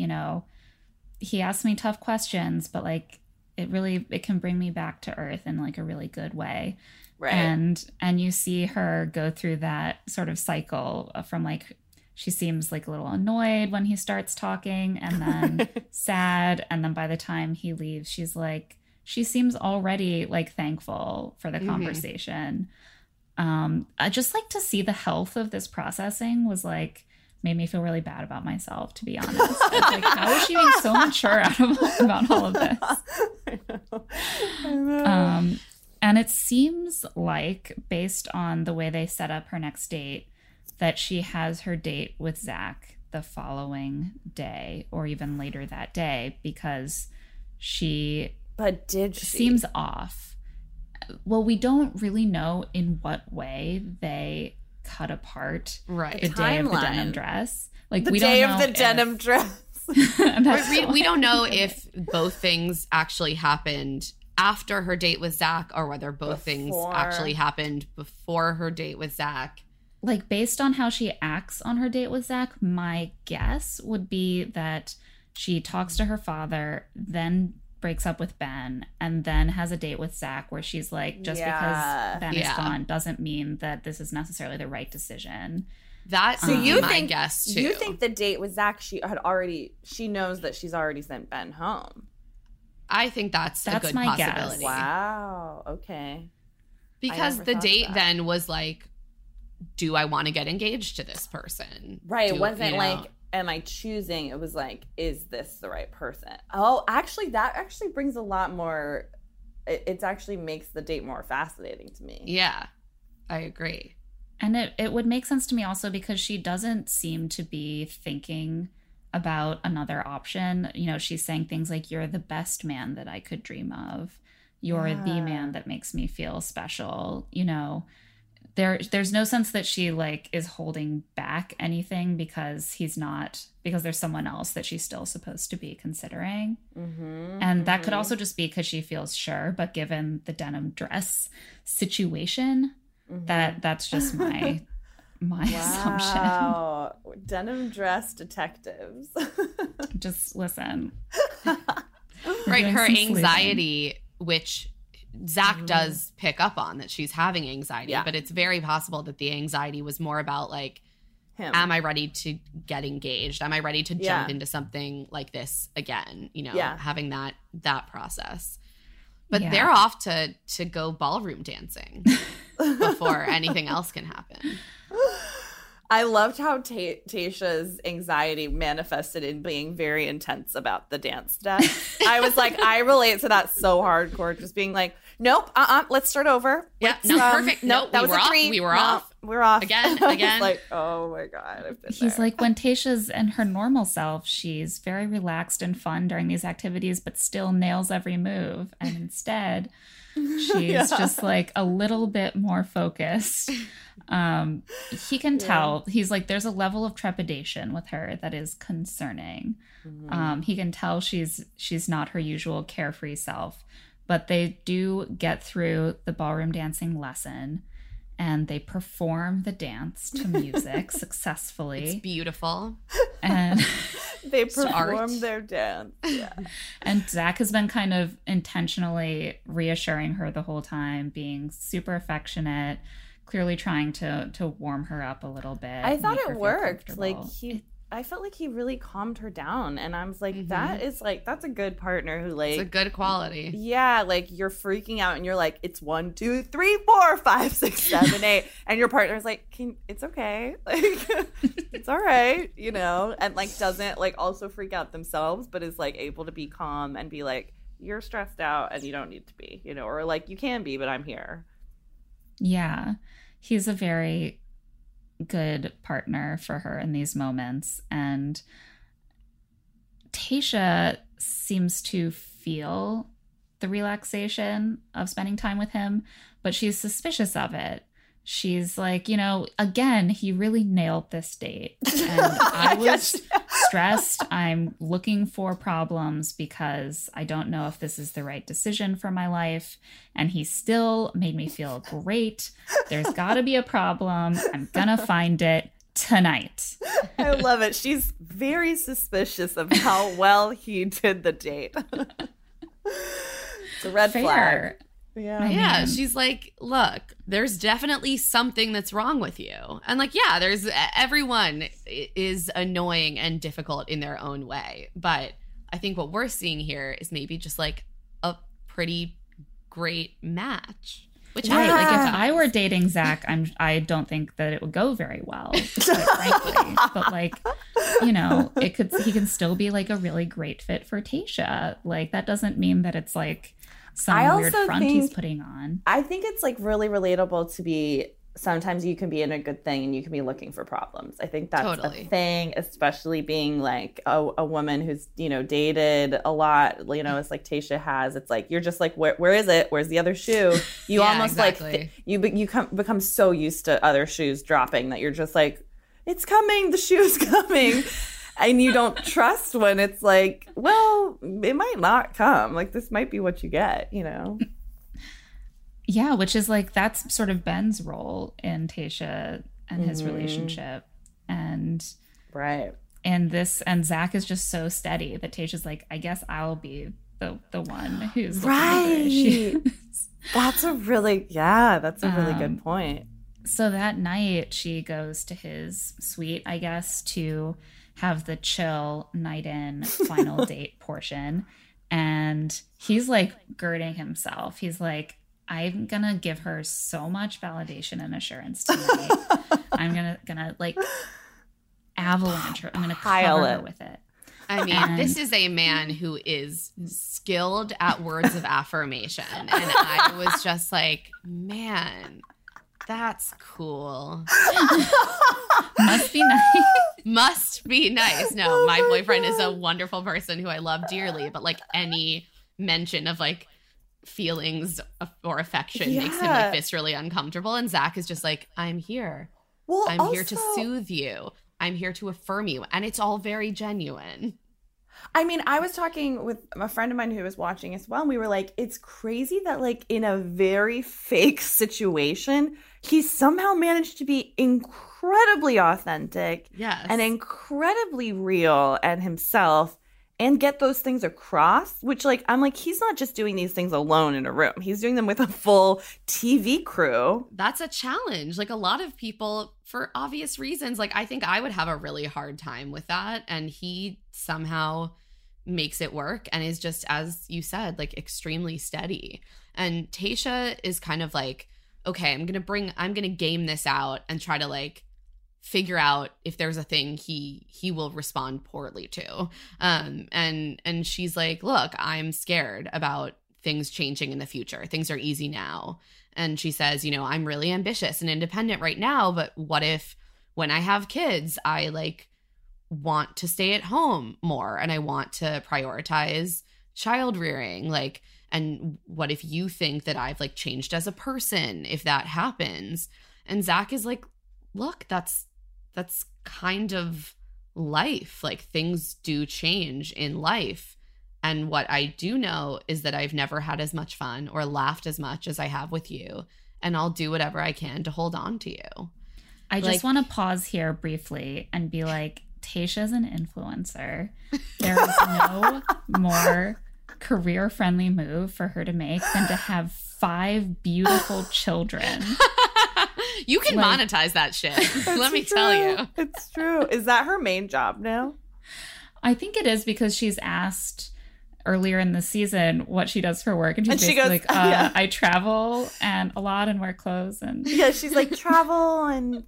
he asked me tough questions, but like it can bring me back to earth in like a really good way. Right. And you see her go through that sort of cycle from like, she seems like a little annoyed when he starts talking, and then sad. And then by the time he leaves, she seems already like thankful for the conversation. I just like to see the health of this processing was like, made me feel really bad about myself, to be honest. It's like, how is she being so mature about all of this? I know. And it seems like, based on the way they set up her next date, that she has her date with Zach the following day or even later that day, because she seems off. Well, we don't really know in what way they cut apart the day of the denim dress. Like the day of the denim dress. we don't know if both things actually happened after her date with Zach, or whether both things actually happened before her date with Zach. Like, based on how she acts on her date with Zach, my guess would be that she talks to her father, then breaks up with Ben, and then has a date with Zach where she's like, just because Ben is gone doesn't mean that this is necessarily the right decision. That's my guess, too. You think the date with Zach, she knows that she's already sent Ben home? I think that's a good my possibility. Guess. Wow. Okay. Because the date then was like, do I want to get engaged to this person? Right. It wasn't like, am I choosing? It was like, is this the right person? Oh, actually, that actually brings a lot more. It actually makes the date more fascinating to me. Yeah, I agree. And it would make sense to me also because she doesn't seem to be thinking about another option. You know, she's saying things like, you're the best man that I could dream of. You're the man that makes me feel special. You know, there's no sense that she like is holding back anything because there's someone else that she's still supposed to be considering. And that could also just be because she feels sure, but given the denim dress situation, that's just my assumption. Wow. Denim dress detectives. Just listen. Right, her Doing some anxiety, which Zach does pick up on, that she's having anxiety, Yeah. but it's very possible that the anxiety was more about like, Him. am I ready to get engaged? Am I ready to jump into something like this again? You know, having that process. But they're off to go ballroom dancing before anything else can happen. I loved how Tayshia's anxiety manifested in being very intense about the dance steps. I was like, I relate to that so hardcore. Just being like, nope, let's start over. Yeah, perfect. Nope, that was a 3. We were off. We're off. Again. Like, oh my God. I've been He's there. like, when Tayshia's in her normal self, she's very relaxed and fun during these activities, but still nails every move. And instead, she's just like a little bit more focused. He can tell. He's like, there's a level of trepidation with her that is concerning. He can tell she's not her usual carefree self, but they do get through the ballroom dancing lesson and they perform the dance to music successfully. It's beautiful. And they perform their dance. Yeah. And Zach has been kind of intentionally reassuring her the whole time, being super affectionate, clearly trying to warm her up a little bit. I thought make her it feel worked. Like comfortable. I felt like he really calmed her down, and I was like, that is like, that's a good partner who like, It's a good quality. yeah, like you're freaking out and you're like, it's 1, 2, 3, 4, 5, 6, 7, 8, and your partner's like, it's okay, like it's all right, you know, and like doesn't like also freak out themselves, but is like able to be calm and be like, you're stressed out and you don't need to be, you know, or like you can be, but I'm here. Yeah, he's a very good partner for her in these moments. And Tayshia seems to feel the relaxation of spending time with him, but she's suspicious of it. She's like, you know, again, he really nailed this date. And I was stressed. I'm looking for problems because I don't know if this is the right decision for my life. And he still made me feel great. There's got to be a problem. I'm going to find it tonight. I love it. She's very suspicious of how well he did the date. It's a red flag. Yeah, she's like, look, there's definitely something that's wrong with you. And like, yeah, everyone is annoying and difficult in their own way. But I think what we're seeing here is maybe just like a pretty great match. Which right, like if I were dating Zach, I don't think that it would go very well, quite frankly. But like, you know, he can still be like a really great fit for Tayshia. Like that doesn't mean that it's like some weird front he's putting on. I think it's like really relatable to be, sometimes you can be in a good thing and you can be looking for problems. I think that's a thing, especially being like a woman who's, you know, dated a lot, you know, it's like Tayshia has. It's like, you're just like, where is it? Where's the other shoe? You almost like, you become so used to other shoes dropping that you're just like, it's coming, the shoe's coming. And you don't trust when it's like, well, it might not come. Like, this might be what you get, you know? Yeah, which is like, that's sort of Ben's role in Tayshia and his relationship. And and Zach is just so steady that Tayshia's like, I guess I'll be the one who's right. That's a really good point. So that night she goes to his suite, I guess, to have the chill night in final date portion. And he's like girding himself. He's like, I'm gonna give her so much validation and assurance tonight. I'm gonna like avalanche her. I'm going to Pile cover it. her with it. I mean, And- this is a man who is skilled at words of affirmation. And I was just like, man, that's cool. Must be nice. Must be nice. No, my boyfriend is a wonderful person who I love dearly, but like any mention of like feelings or affection makes him like viscerally uncomfortable. And Zach is just like, I'm here. Well, I'm here to also- soothe you. I'm here to affirm you. And it's all very genuine. I mean, I was talking with a friend of mine who was watching as well, and we were like, it's crazy that like in a very fake situation, he somehow managed to be incredibly authentic Yes. and incredibly real and himself and get those things across, which like, I'm like, he's not just doing these things alone in a room. He's doing them with a full TV crew. That's a challenge. Like a lot of people, for obvious reasons, like I think I would have a really hard time with that. And he somehow makes it work and is just, as you said, like extremely steady. And Tayshia is kind of like, okay, I'm gonna game this out and try to like figure out if there's a thing he will respond poorly to. And she's like, look, I'm scared about things changing in the future. Things are easy now. And she says, you know, I'm really ambitious and independent right now, but what if when I have kids, I like want to stay at home more and I want to prioritize child rearing? Like, and what if you think that I've like changed as a person if that happens? And Zach is like, look, that's kind of life. Like things do change in life. And what I do know is that I've never had as much fun or laughed as much as I have with you. And I'll do whatever I can to hold on to you. I Like- just want to pause here briefly and be like, Tayshia's an influencer. There is no more career-friendly move for her to make than to have 5 beautiful children. You can Like- monetize that shit. Let me It's tell true. you. It's true. Is that her main job now? I think it is because she's asked earlier in the season what she does for work, and she's And she basically goes, like, yeah. I travel and a lot and wear clothes and Yeah, she's like travel and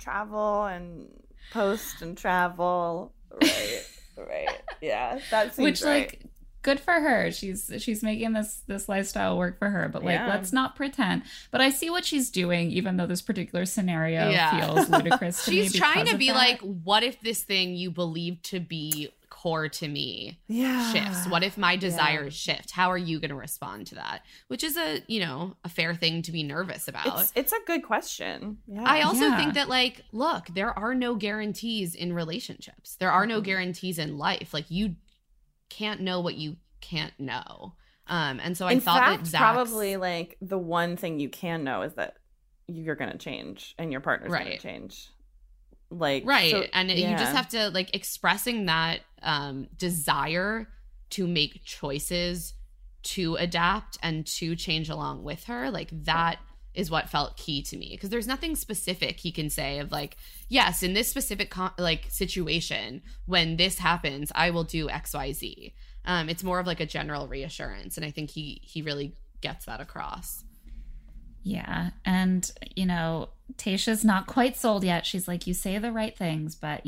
post and travel. Right. Yeah, that seems which right. like good for her. She's making this lifestyle work for her, but like Yeah. let's not pretend. But I see what she's doing, even though this particular scenario Yeah. feels ludicrous to me. She's trying because to of be that. like, what if this thing you believe to be core to me Yeah. shifts? What if my desires shift? How are you going to respond to that? Which is a fair thing to be nervous about. It's a good question. Yeah. I also Yeah. think that, like, look, there are no guarantees in relationships. There are Mm-hmm. no guarantees in life. Like, you can't know what you can't know. And so I In thought fact, that Zach's, probably like the one thing you can know is that you're going to change and your partner's going to Right. change. Like right. so- And you yeah. just have to, like, expressing that desire to make choices, to adapt and to change along with her. Like, that is what felt key to me, because there's nothing specific he can say of like, yes, in this specific situation, when this happens, I will do XYZ. It's more of like a general reassurance, and I think he really gets that across. Yeah. And, Tayshia's not quite sold yet. She's like, you say the right things, but,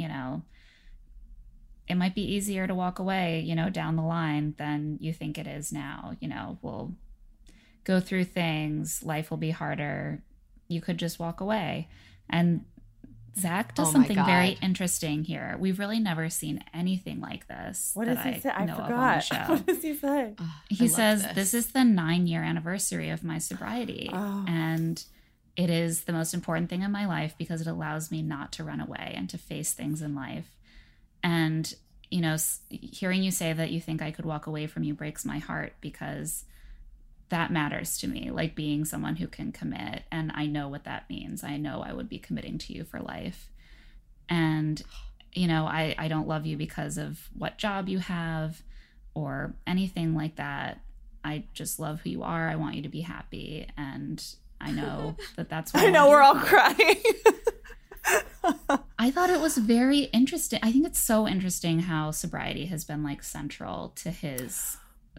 it might be easier to walk away, down the line than you think it is now. We'll go through things. Life will be harder. You could just walk away. And Zach does Oh my something very God. interesting here. We've really never seen anything like this. What that does he say? I know of on the forgot. show. What does he say? He I love says, this is the 9-year anniversary of my sobriety. Oh. And it is the most important thing in my life because it allows me not to run away and to face things in life. And, hearing you say that you think I could walk away from you breaks my heart, because that matters to me, like being someone who can commit. And I know what that means. I know I would be committing to you for life. And, I don't love you because of what job you have or anything like that. I just love who you are. I want you to be happy. And I know that that's what I know want we're you all to do. crying. I thought it was very interesting. I think it's so interesting how sobriety has been like central to his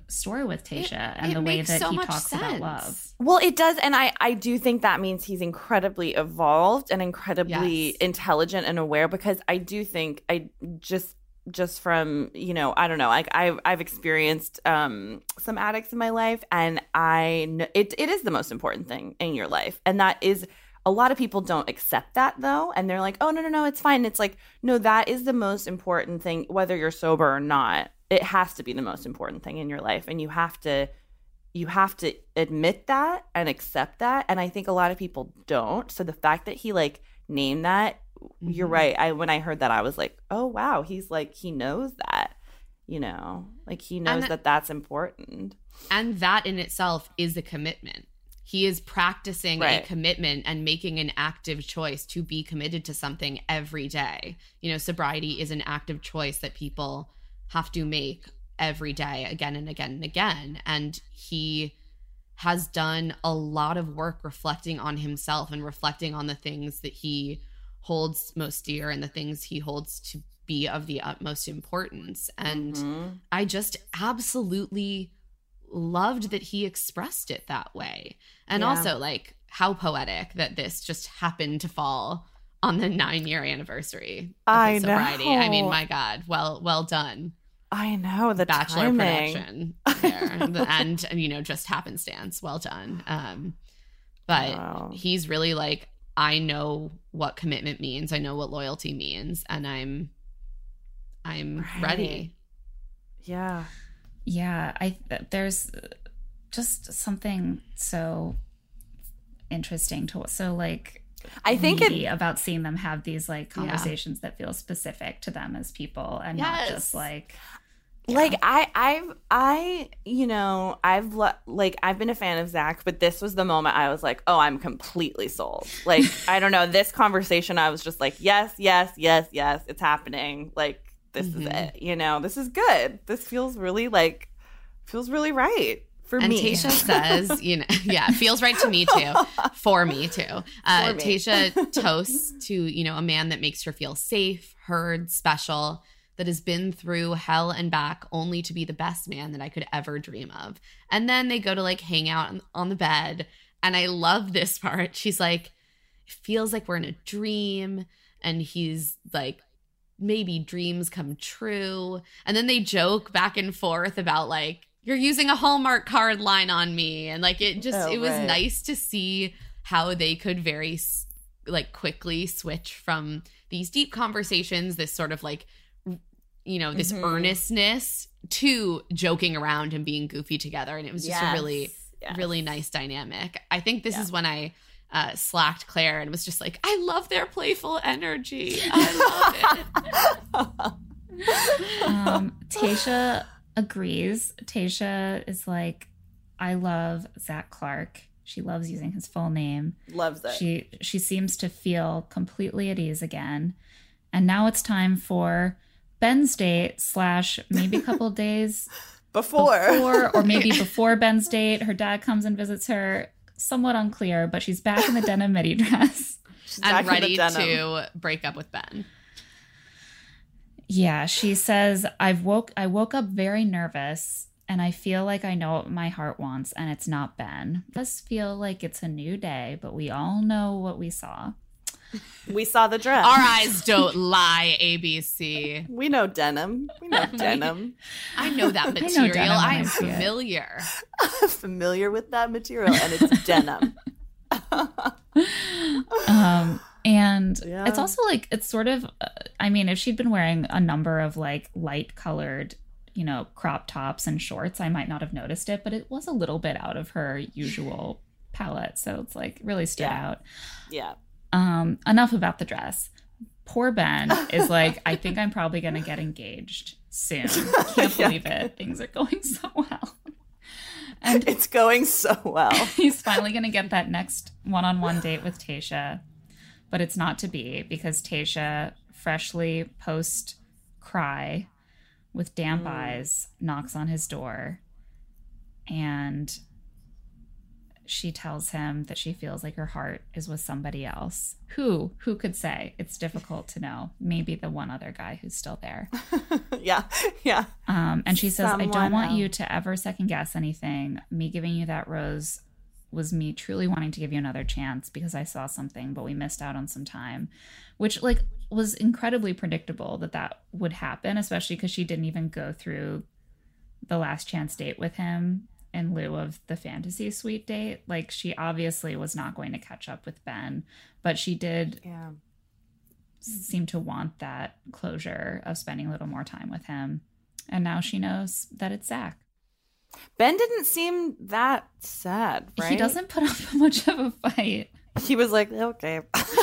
story with Tayshia and it the way makes that so he much talks about sense. love. Well, it does. And I do think that means he's incredibly evolved and incredibly Yes. intelligent and aware, because I do think just from, you know, I don't know, like I've experienced some addicts in my life, and I know it is the most important thing in your life. And that is, a lot of people don't accept that though, and they're like, oh no, it's fine. It's like, no, that is the most important thing, whether you're sober or not. It has to be the most important thing in your life, and you have to admit that and accept that. And I think a lot of people don't. So the fact that he like named that, you're right. When I heard that, I was like, oh wow, he's like, he knows that, you know, like he knows that that's important. And that in itself is a commitment. He is practicing a commitment and making an active choice to be committed to something every day. You know, sobriety is an active choice that people have to make every day, again and again and again. And he has done a lot of work reflecting on himself and reflecting on the things that he holds most dear and the things he holds to be of the utmost importance. And I just absolutely loved that he expressed it that way. And also, like, how poetic that this just happened to fall on the 9-year anniversary of his sobriety. I mean, my God, well done. I know, the Bachelor timing. production there. and you know, just happenstance. Well done. But he's really like, I know what commitment means. I know what loyalty means, and I'm ready. Yeah. Yeah, there's just something so interesting I think about seeing them have these like conversations that feel specific to them as people, and not just like I you know, I've been a fan of Zach, but this was the moment I was like, oh, I'm completely sold. Like, I don't know, this conversation, I was just like, yes, it's happening. Like, this is it. You know, this is good. This feels really right for me. And Tayshia says, you know, yeah, feels right to me too. For me too. Tayshia toasts to, you know, a man that makes her feel safe, heard, special, that has been through hell and back only to be the best man that I could ever dream of. And then they go to like hang out on the bed. And I love this part. She's like, it feels like we're in a dream. And he's like, maybe dreams come true. And then they joke back and forth about like, you're using a Hallmark card line on me. And like, it was nice to see how they could very like quickly switch from these deep conversations, this sort of like, you know, this earnestness, to joking around and being goofy together. And it was just a really nice dynamic. I think this is when I slacked Claire and was just like, I love their playful energy. I love it. Tayshia agrees. Tayshia is like, I love Zach Clark. She loves using his full name. Loves it. She seems to feel completely at ease again. And now it's time for Ben's date / maybe a couple days before or maybe before Ben's date. Her dad comes and visits her. Somewhat unclear, but she's back in the denim midi dress. And ready to break up with Ben. Yeah, she says, I woke up very nervous, and I feel like I know what my heart wants, and it's not Ben. It does feel like it's a new day, but we all know what we saw. We saw the dress. Our eyes don't lie, ABC. We know denim. We know denim. I know that material. I am familiar. I'm familiar with that material, and it's denim. And it's also like, it's sort of, I mean, if she'd been wearing a number of like light colored, you know, crop tops and shorts, I might not have noticed it, but it was a little bit out of her usual palette. So it's like really stood out. Yeah. Enough about the dress. Poor Ben is like, I think I'm probably going to get engaged soon. Can't believe it. Things are going so well. And it's going so well. He's finally going to get that next one-on-one date with Tayshia, but it's not to be, because Tayshia, freshly post-cry with damp eyes, knocks on his door. And she tells him that she feels like her heart is with somebody else. Who could say? It's difficult to know. Maybe the one other guy who's still there. Yeah. And she says, I don't Someone want else. you to ever second guess anything. Me giving you that rose was me truly wanting to give you another chance because I saw something, but we missed out on some time, which like was incredibly predictable that would happen, especially because she didn't even go through the last chance date with him in lieu of the fantasy suite date. Like, she obviously was not going to catch up with Ben, but she did seem to want that closure of spending a little more time with him. And now she knows that it's Zach. Ben didn't seem that sad, right? He doesn't put up much of a fight. He was like, okay.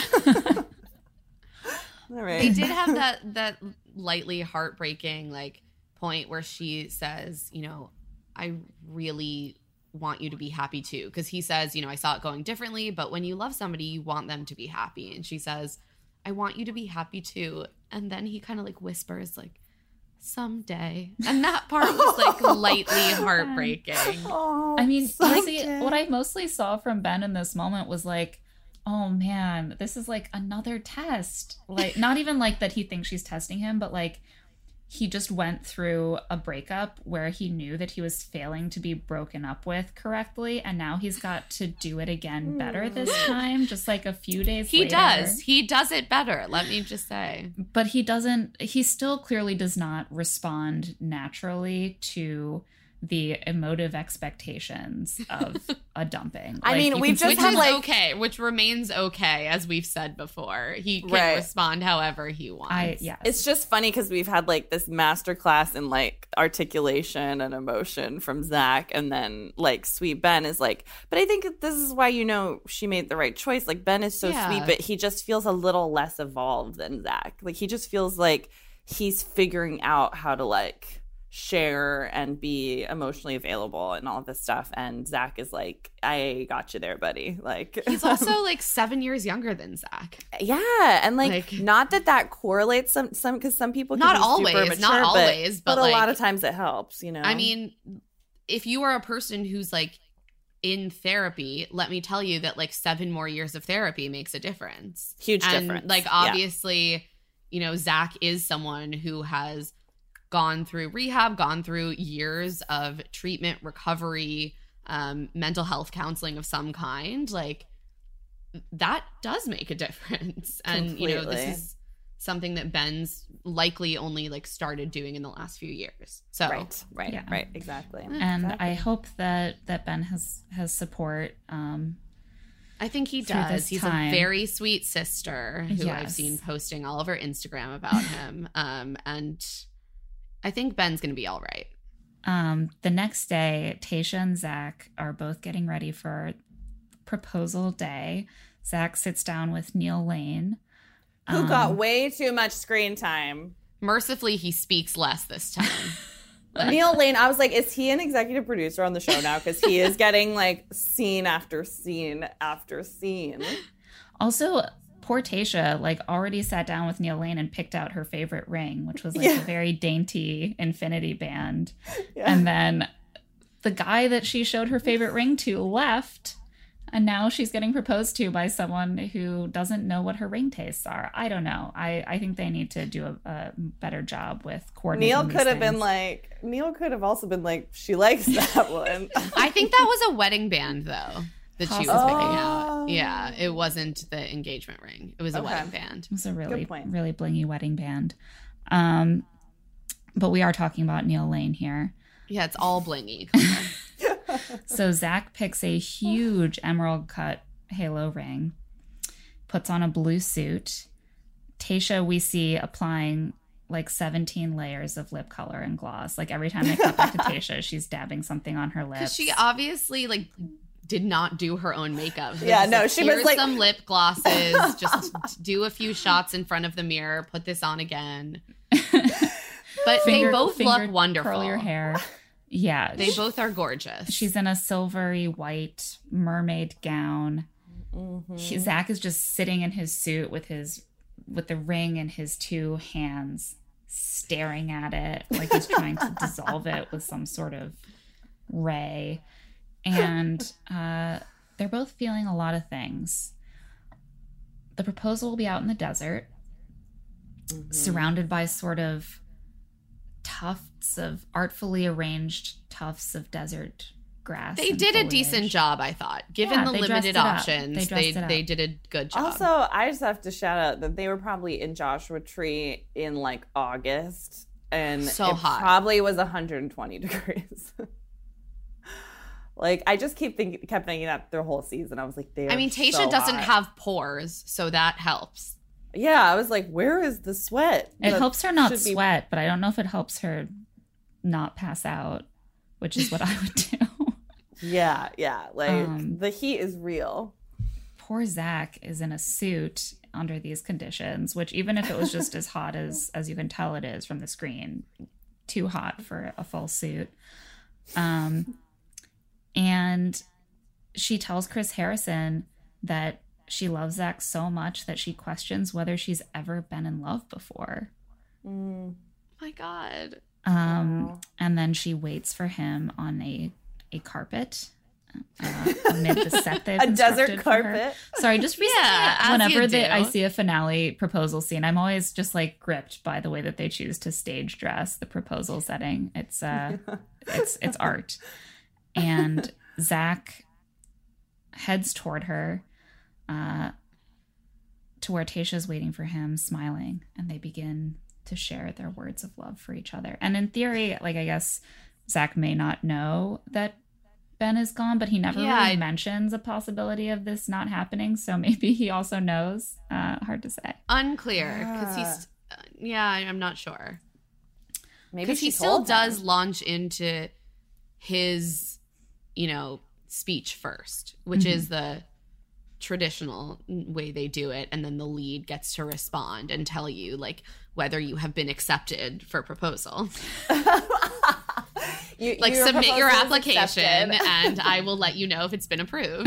All right. They did have that lightly heartbreaking like point where she says, you know, I really want you to be happy too. Because he says, you know, I saw it going differently, but when you love somebody, you want them to be happy. And she says, I want you to be happy too. And then he kind of like whispers like, someday. And that part was like lightly heartbreaking. Oh, I mean, someday. what I mostly saw from Ben in this moment was like, oh man, this is like another test. Like, not even like that he thinks she's testing him, but like he just went through a breakup where he knew that he was failing to be broken up with correctly, and now he's got to do it again better this time, just like a few days later. He does it better, let me just say. But he still clearly does not respond naturally to the emotive expectations of a dumping. I mean, you we've can just see had, him- like- okay, which remains okay, as we've said before. He can Right. respond however he wants. yes. It's just funny because we've had like this masterclass in like articulation and emotion from Zach, and then like sweet Ben is like, but I think this is why, you know, she made the right choice. Like, Ben is so Yeah. sweet, but he just feels a little less evolved than Zach. Like, he just feels like he's figuring out how to like share and be emotionally available and all of this stuff. And Zach is like, I got you there, buddy. Like, He's also like 7 years younger than Zach. yeah, and like Like- not that correlates some because some people can Not be super always, mature, not always, but a like- lot of times it helps, you know. I mean, if you are a person who's like in therapy, let me tell you that like 7 more years of therapy makes a difference. Huge And difference. like Yeah. obviously, you know, Zach is someone who has gone through rehab, gone through years of treatment, recovery, mental health counseling of some kind. Like, that does make a difference. And you know, this Completely. is something that Ben's likely only like started doing in the last few years. So right, Yeah. right, exactly. and Exactly. I hope that Ben has support. I think he through does. this He's time. a very sweet sister who I've Yes. seen posting all over Instagram about him. And I think Ben's going to be all right. The next day, Tayshia and Zach are both getting ready for proposal day. Zach sits down with Neil Lane. Who got way too much screen time. Mercifully, he speaks less this time. Neil Lane, I was like, is he an executive producer on the show now? Because he is getting like scene after scene after scene. Also, poor Tayshia like already sat down with Neil Lane and picked out her favorite ring, which was like Yeah. a very dainty infinity band. Yeah. And then the guy that she showed her favorite ring to left, and now she's getting proposed to by someone who doesn't know what her ring tastes are. I don't know. I think they need to do a better job with coordinating. Neil these could have been things. like, Neil could have also been like, she likes that one. I think that was a wedding band, though, that she was picking out. Oh. Yeah, it wasn't the engagement ring. It was a Okay. wedding band. It was a really, Good point. really blingy wedding band. But we are talking about Neil Lane here. Yeah, it's all blingy. Connor. So Zach picks a huge emerald cut halo ring, puts on a blue suit. Tayshia, we see applying like 17 layers of lip color and gloss. Like every time they cut back to Tayshia, she's dabbing something on her lips. Because she obviously like did not do her own makeup. Yeah, no, Like, she was "Here's like- some lip glosses. Just do a few shots in front of the mirror. Put this on again. But they both look wonderful. Curl your hair. Yeah. They both are gorgeous. She's in a silvery white mermaid gown. Mm-hmm. Zach is just sitting in his suit with the ring in his two hands, staring at it like he's trying to dissolve it with some sort of ray. And they're both feeling a lot of things. The proposal will be out in the desert, surrounded by sort of artfully arranged tufts of desert grass. They did a decent job, I thought. Given the limited options, they did a good job. Also, I just have to shout out that they were probably in Joshua Tree in like August, and so hot. Probably was 120 degrees. Like, I just kept thinking that their whole season. I was like, Tayshia doesn't have pores, so that helps. Yeah, I was like, where is the sweat? It helps her not sweat, but I don't know if it helps her not pass out, which is what I would do. Yeah. Like, the heat is real. Poor Zach is in a suit under these conditions, which even if it was just as hot as you can tell it is from the screen, too hot for a full suit. And she tells Chris Harrison that she loves Zach so much that she questions whether she's ever been in love before. My God. And then she waits for him on a carpet amid the set they've a desert for carpet. her. Sorry, just recently, whenever I see a finale proposal scene, I'm always just like gripped by the way that they choose to stage dress the proposal setting. It's art. And Zach heads toward her to where Tayshia's waiting for him, smiling, and they begin to share their words of love for each other. And in theory, like, I guess Zach may not know that Ben is gone, but he never really mentions a possibility of this not happening, so maybe he also knows. Hard to say. Unclear, because he's I'm not sure. Maybe because he still does launch into his speech first, which is the traditional way they do it, and then the lead gets to respond and tell you like whether you have been accepted for proposal. you submit your application and I will let you know if it's been approved.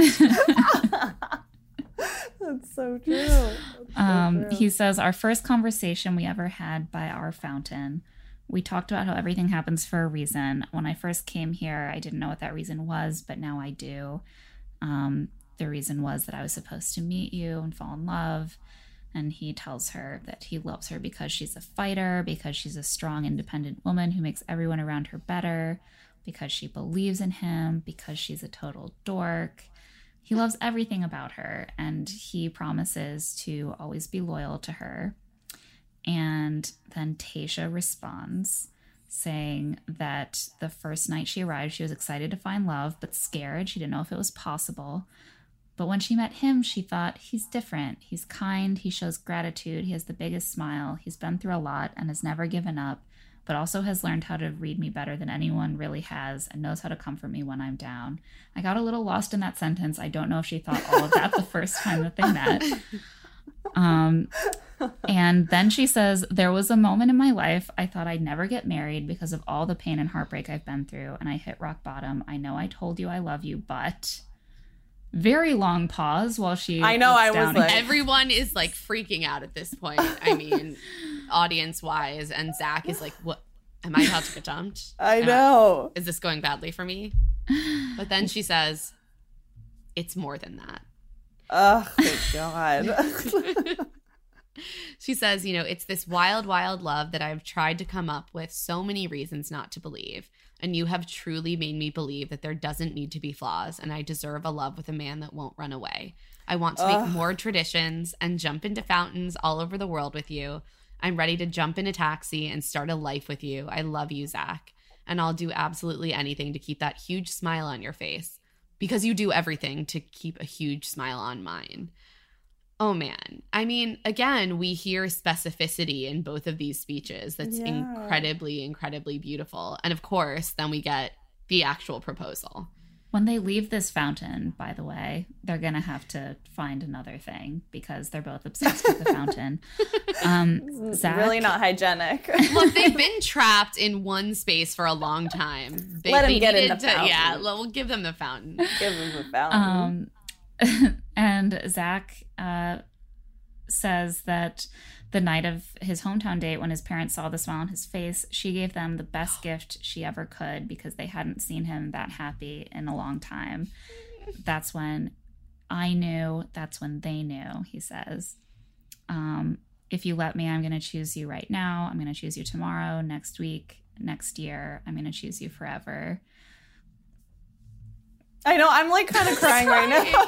That's so true. He says, our first conversation we ever had by our fountain. We talked about how everything happens for a reason. When I first came here, I didn't know what that reason was, but now I do. The reason was that I was supposed to meet you and fall in love. And he tells her that he loves her because she's a fighter, because she's a strong, independent woman who makes everyone around her better, because she believes in him, because she's a total dork. He loves everything about her, and he promises to always be loyal to her. And then Tayshia responds, saying that the first night she arrived, she was excited to find love, but scared. She didn't know if it was possible. But when she met him, she thought, he's different. He's kind. He shows gratitude. He has the biggest smile. He's been through a lot and has never given up, but also has learned how to read me better than anyone really has and knows how to comfort me when I'm down. I got a little lost in that sentence. I don't know if she thought all of that the first time that they met. And then she says, there was a moment in my life I thought I'd never get married because of all the pain and heartbreak I've been through, and I hit rock bottom. I know I told you I love you, but... Very long pause while she... I know, I was like... Everyone is like freaking out at this point. I mean, audience-wise, and Zach is like, what? Am I about to get dumped? I know. Is this going badly for me? But then she says, it's more than that. Oh, thank God. She says, it's this wild, wild love that I've tried to come up with so many reasons not to believe. And you have truly made me believe that there doesn't need to be flaws, and I deserve a love with a man that won't run away. I want to make more traditions and jump into fountains all over the world with you. I'm ready to jump in a taxi and start a life with you. I love you, Zach. And I'll do absolutely anything to keep that huge smile on your face, because you do everything to keep a huge smile on mine. Oh, man. I mean, again, we hear specificity in both of these speeches. That's incredibly, incredibly beautiful. And of course, then we get the actual proposal. When they leave this fountain, by the way, they're going to have to find another thing because they're both obsessed with the fountain. Zach, really not hygienic. Look, they've been trapped in one space for a long time. Let them get in the fountain. Yeah, we'll give them the fountain. Give them the fountain. And Zach says that the night of his hometown date, when his parents saw the smile on his face, she gave them the best gift she ever could because they hadn't seen him that happy in a long time. That's when I knew, that's when they knew, he says. If you let me, I'm going to choose you right now. I'm going to choose you tomorrow, next week, next year. I'm going to choose you forever. I know, I'm like kind of crying right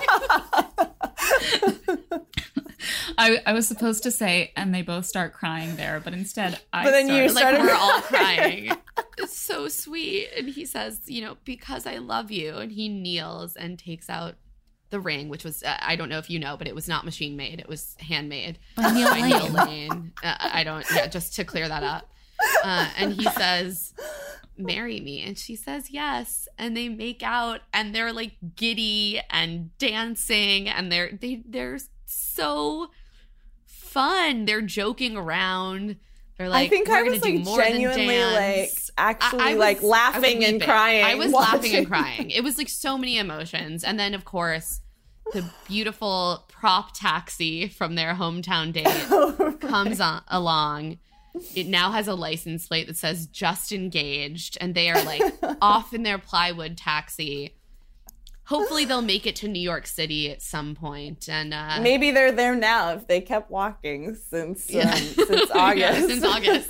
now. I was supposed to say, and they both start crying there, but instead we're all crying. It's so sweet. And he says, because I love you. And he kneels and takes out the ring, which was, I don't know if you know, but it was not machine made. It was handmade by Neil Lane. Just to clear that up. And he says, marry me. And she says yes. And they make out and they're like giddy and dancing and they're so fun. They're joking around. They're like, I think we're I was gonna do more genuinely than dance. Laughing and crying. I was laughing and crying. It was like so many emotions. And then of course the beautiful prop taxi from their hometown date comes along. It now has a license plate that says just engaged, and they are like off in their plywood taxi. Hopefully they'll make it to New York City at some point. And maybe they're there now if they kept walking since August. Since August.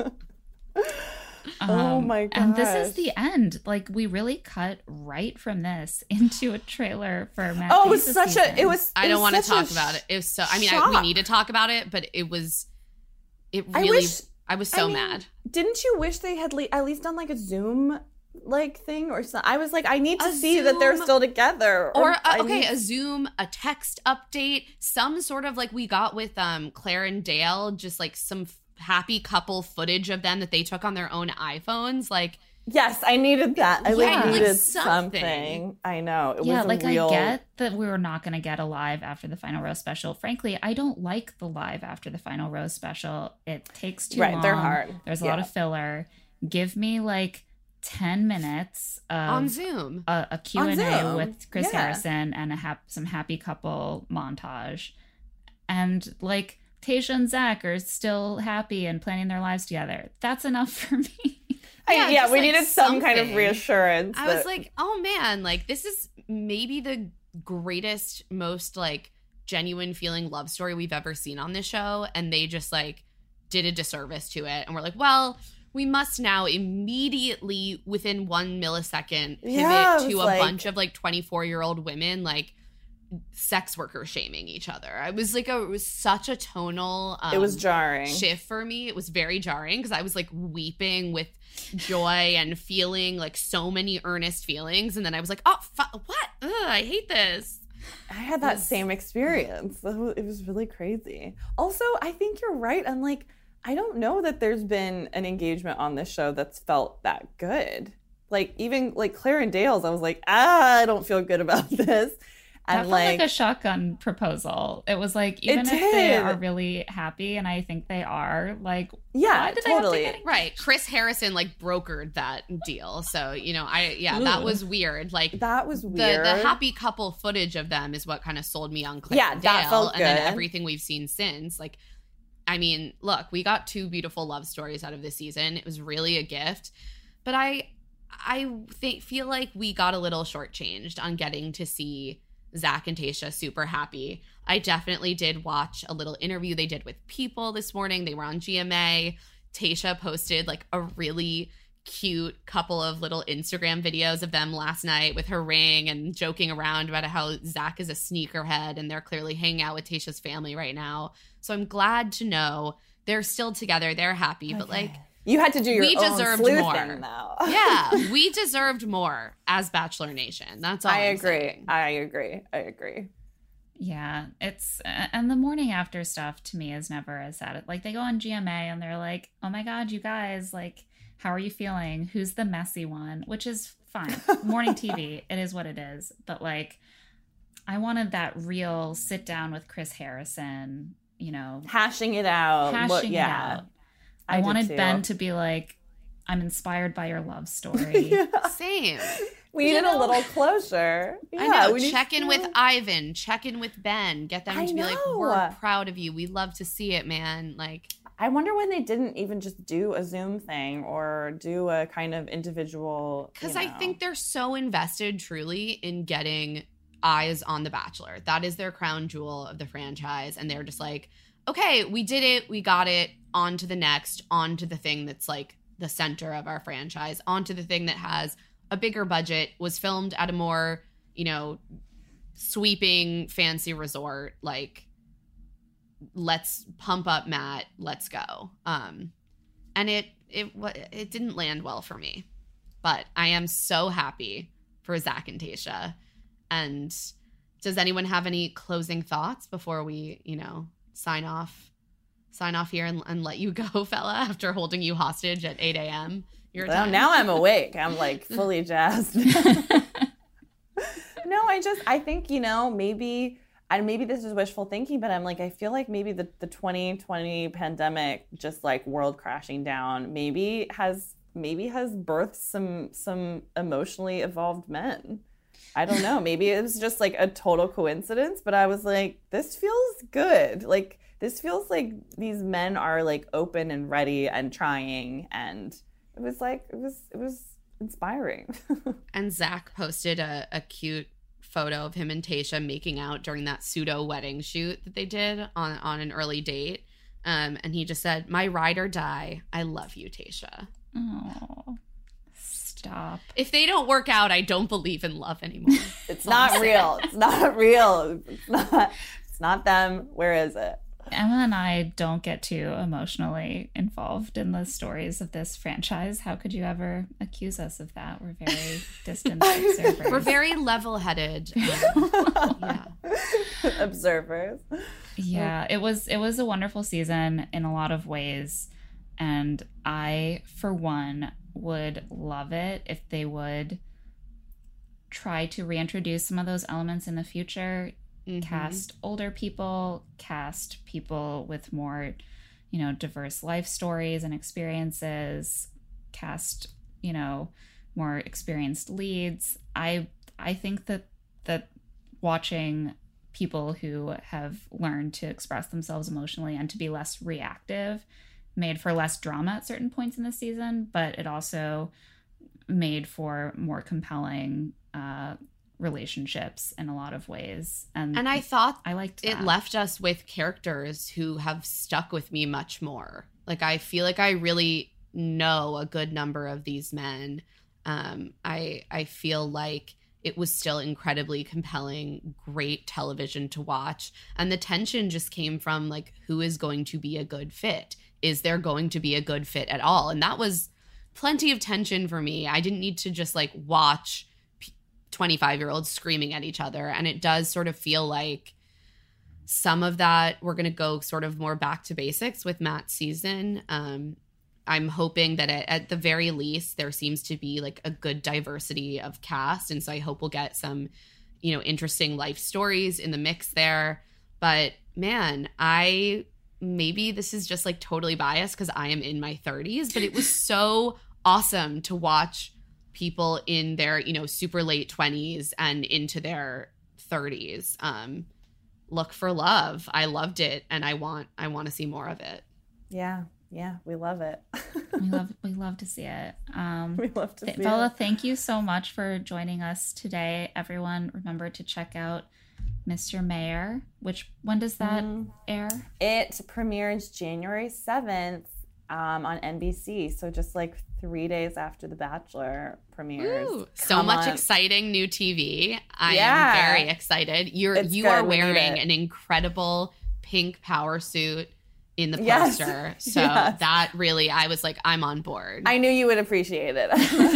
Oh my god! And this is the end. Like, we really cut right from this into a trailer for Matt. Oh, it was such season. a. It was. I don't want to talk about it. It was so. I mean, we need to talk about it, but it was. It really. I was so mad. Didn't you wish they had at least done like a Zoom thing or something? I was like, I need to see that they're still together. Or a Zoom, a text update, some sort of like we got with Claire and Dale, just like some happy couple footage of them that they took on their own iPhones. Like, yes, I needed that. I needed like something. I know. It was like real... I get that we were not going to get a live after the Final Rose special. Frankly, I don't like the live after the Final Rose special. It takes too long. They're hard. There's a lot of filler. Give me like 10 minutes on Zoom, a Q&A with Chris Harrison and some happy couple montage, and like Tayshia and Zach are still happy and planning their lives together. That's enough for me. We needed some kind of reassurance. I was like, oh man, like this is maybe the greatest, most like genuine feeling love story we've ever seen on this show, and they just like did a disservice to it. And we're like, well, we must now immediately within 1 millisecond pivot to a bunch of like 24-year-old women like sex worker shaming each other. It was such a tonal it was jarring shift for me. It was very jarring because I was like weeping with joy and feeling like so many earnest feelings, and then I was like, oh what? Ugh, I hate this. I had that same experience. It was really crazy. Also, I think you're right. I'm like, I don't know that there's been an engagement on this show that's felt that good. Like even like Claire and Dale's, I was like, I don't feel good about this. That felt like a shotgun proposal. It was like, even if they are really happy, and I think they are, like, why did totally. they have to get right. Chris Harrison like brokered that deal. So, that was weird. Like that was weird. The happy couple footage of them is what kind of sold me on Claire and Dale. That felt good. And then everything we've seen since. Like, I mean, look, we got 2 beautiful love stories out of this season. It was really a gift. But I feel like we got a little shortchanged on getting to see Zach and Tayshia super happy. I definitely did watch a little interview they did with People this morning. They were on GMA. Tayshia posted like a really cute couple of little Instagram videos of them last night with her ring and joking around about how Zach is a sneakerhead and they're clearly hanging out with Tayshia's family right now. So I'm glad to know they're still together. They're happy, but like, you had to do your own sleuthing more. Now. Yeah, we deserved more as Bachelor Nation. That's all I'm saying. I agree. Yeah, it's and the morning after stuff to me is never as sad. Like they go on GMA and they're like, "Oh my God, you guys! Like, how are you feeling? Who's the messy one?" Which is fine. Morning TV, it is what it is. But like, I wanted that real sit down with Chris Harrison. Hashing it out. It out. I wanted Ben to be like, I'm inspired by your love story. Same. We needed a little closure. Yeah, I know. Check in with Ivan. Check in with Ben. Get them to be like, we're proud of you. We love to see it, man. Like, I wonder when they didn't even just do a Zoom thing or do a kind of individual. Because I think they're so invested truly in getting eyes on The Bachelor. That is their crown jewel of the franchise. And they're just like, okay, we did it. We got it. On to the next. On to the thing that's like the center of our franchise. On to the thing that has a bigger budget, was filmed at a more, you know, sweeping, fancy resort. Like, let's pump up Matt. Let's go. And it didn't land well for me. But I am so happy for Zach and Tayshia. And does anyone have any closing thoughts before we, you know, sign off here and let you go, fella, after holding you hostage at 8 a.m. your time? Well, now I'm awake. I'm like fully jazzed. No, I think, you know, maybe this is wishful thinking, but I'm like, I feel like maybe the 2020 pandemic, just like world crashing down, maybe has birthed some emotionally evolved men. I don't know. Maybe it was just like a total coincidence, but I was like, this feels good. Like, this feels like these men are like open and ready and trying. And it was inspiring. And Zach posted a cute photo of him and Tayshia making out during that pseudo wedding shoot that they did on an early date. And he just said, "My ride or die. I love you, Tayshia." Oh, stop. If they don't work out, I don't believe in love anymore. It's not real. It's not real. It's not them. Where is it? Emma and I don't get too emotionally involved in the stories of this franchise. How could you ever accuse us of that? We're very distant observers. We're very level-headed. Yeah. Observers. Yeah, it was a wonderful season in a lot of ways. And I, for one, would love it if they would try to reintroduce some of those elements in the future. Mm-hmm. Cast older people, cast people with more, you know, diverse life stories and experiences, cast, you know, more experienced leads. I think that watching people who have learned to express themselves emotionally and to be less reactive made for less drama at certain points in the season, but it also made for more compelling relationships in a lot of ways. And I thought I liked that. It left us with characters who have stuck with me much more. Like, I feel like I really know a good number of these men. I feel like it was still incredibly compelling, great television to watch. And the tension just came from, like, who is going to be a good fit? Is there going to be a good fit at all? And that was plenty of tension for me. I didn't need to just, like, watch 25-year-olds screaming at each other. And it does sort of feel like some of that, we're going to go sort of more back to basics with Matt's season. I'm hoping that at the very least, there seems to be like a good diversity of cast. And so I hope we'll get some, you know, interesting life stories in the mix there. But man, maybe this is just like totally biased because I am in my 30s, but it was so awesome to watch people in their, you know, super late 20s and into their 30s look for love. I loved it, and I want to see more of it. Yeah, we love it. we love to see it. We love to see it. Bella, thank you so much for joining us today. Everyone, remember to check out Mr. Mayor. When does that air? It premieres January 7th on NBC. So just like 3 days after The Bachelor premieres. Ooh, so much exciting new TV. I am very excited. You are wearing an incredible pink power suit in the poster. Yes. So that really, I was like, I'm on board. I knew you would appreciate it.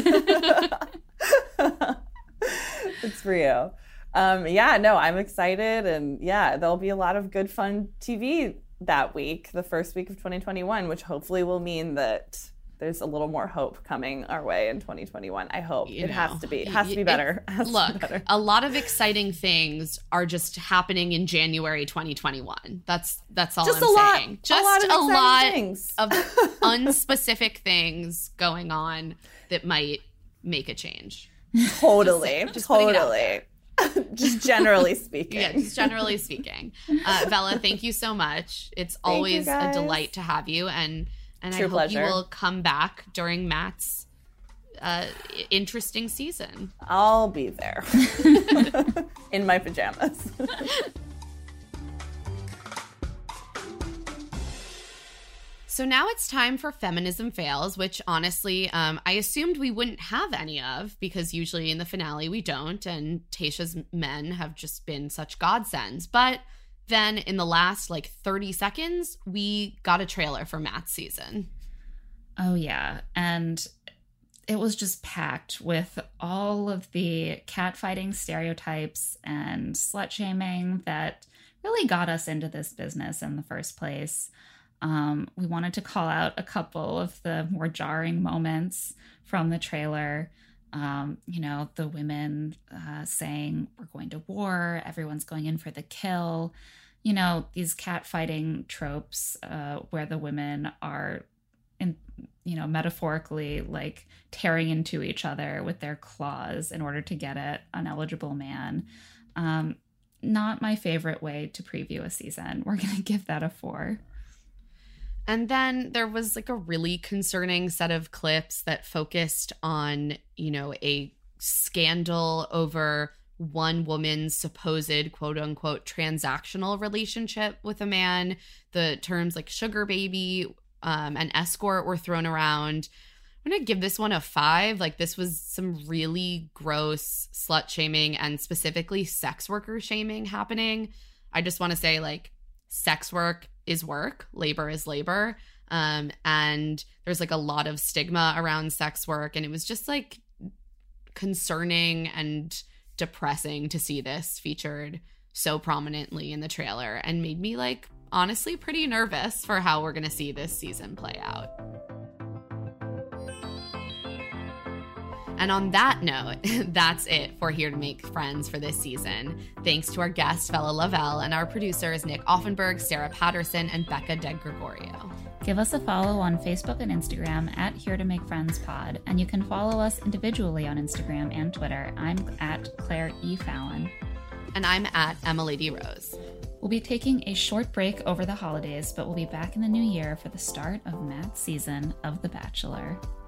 It's for you. I'm excited. And there'll be a lot of good, fun TV that week, the first week of 2021, which hopefully will mean that there's a little more hope coming our way in 2021. I hope. It has to be. It has to be better. Look, a lot of exciting things are just happening in January 2021. That's all just I'm saying. Just a lot of unspecific things going on that might make a change. Totally. Totally. Just generally speaking. Yeah, just generally speaking. Bella, thank you so much. It's always a delight to have you, and I hope pleasure. you will come back during Matt's interesting season. I'll be there in my pajamas. So now it's time for feminism fails, which honestly, I assumed we wouldn't have any of, because usually in the finale we don't, and Tayshia's men have just been such godsends. But then in the last 30 seconds, we got a trailer for Matt's season. Oh yeah, and it was just packed with all of the catfighting stereotypes and slut shaming that really got us into this business in the first place. We wanted to call out a couple of the more jarring moments from the trailer. The women saying, "We're going to war, everyone's going in for the kill." These catfighting tropes where the women are, metaphorically tearing into each other with their claws in order to get at an eligible man. Not my favorite way to preview a season. We're going to give that a 4. And then there was a really concerning set of clips that focused on, a scandal over one woman's supposed quote unquote transactional relationship with a man. The terms sugar baby and escort were thrown around. I'm going to give this one a 5. This was some really gross slut shaming and specifically sex worker shaming happening. I just want to say sex work is work, labor is labor. And there's a lot of stigma around sex work. And it was just concerning and depressing to see this featured so prominently in the trailer, and made me honestly pretty nervous for how we're going to see this season play out. And on that note, that's it for Here to Make Friends for this season. Thanks to our guest, Fela Lavelle, and our producers, Nick Offenberg, Sarah Patterson, and Becca De Gregorio. Give us a follow on Facebook and Instagram at Here to Make Friends Pod, and you can follow us individually on Instagram and Twitter. I'm at Claire E. Fallon. And I'm at Emmalady Rose. We'll be taking a short break over the holidays, but we'll be back in the new year for the start of Matt's season of The Bachelor.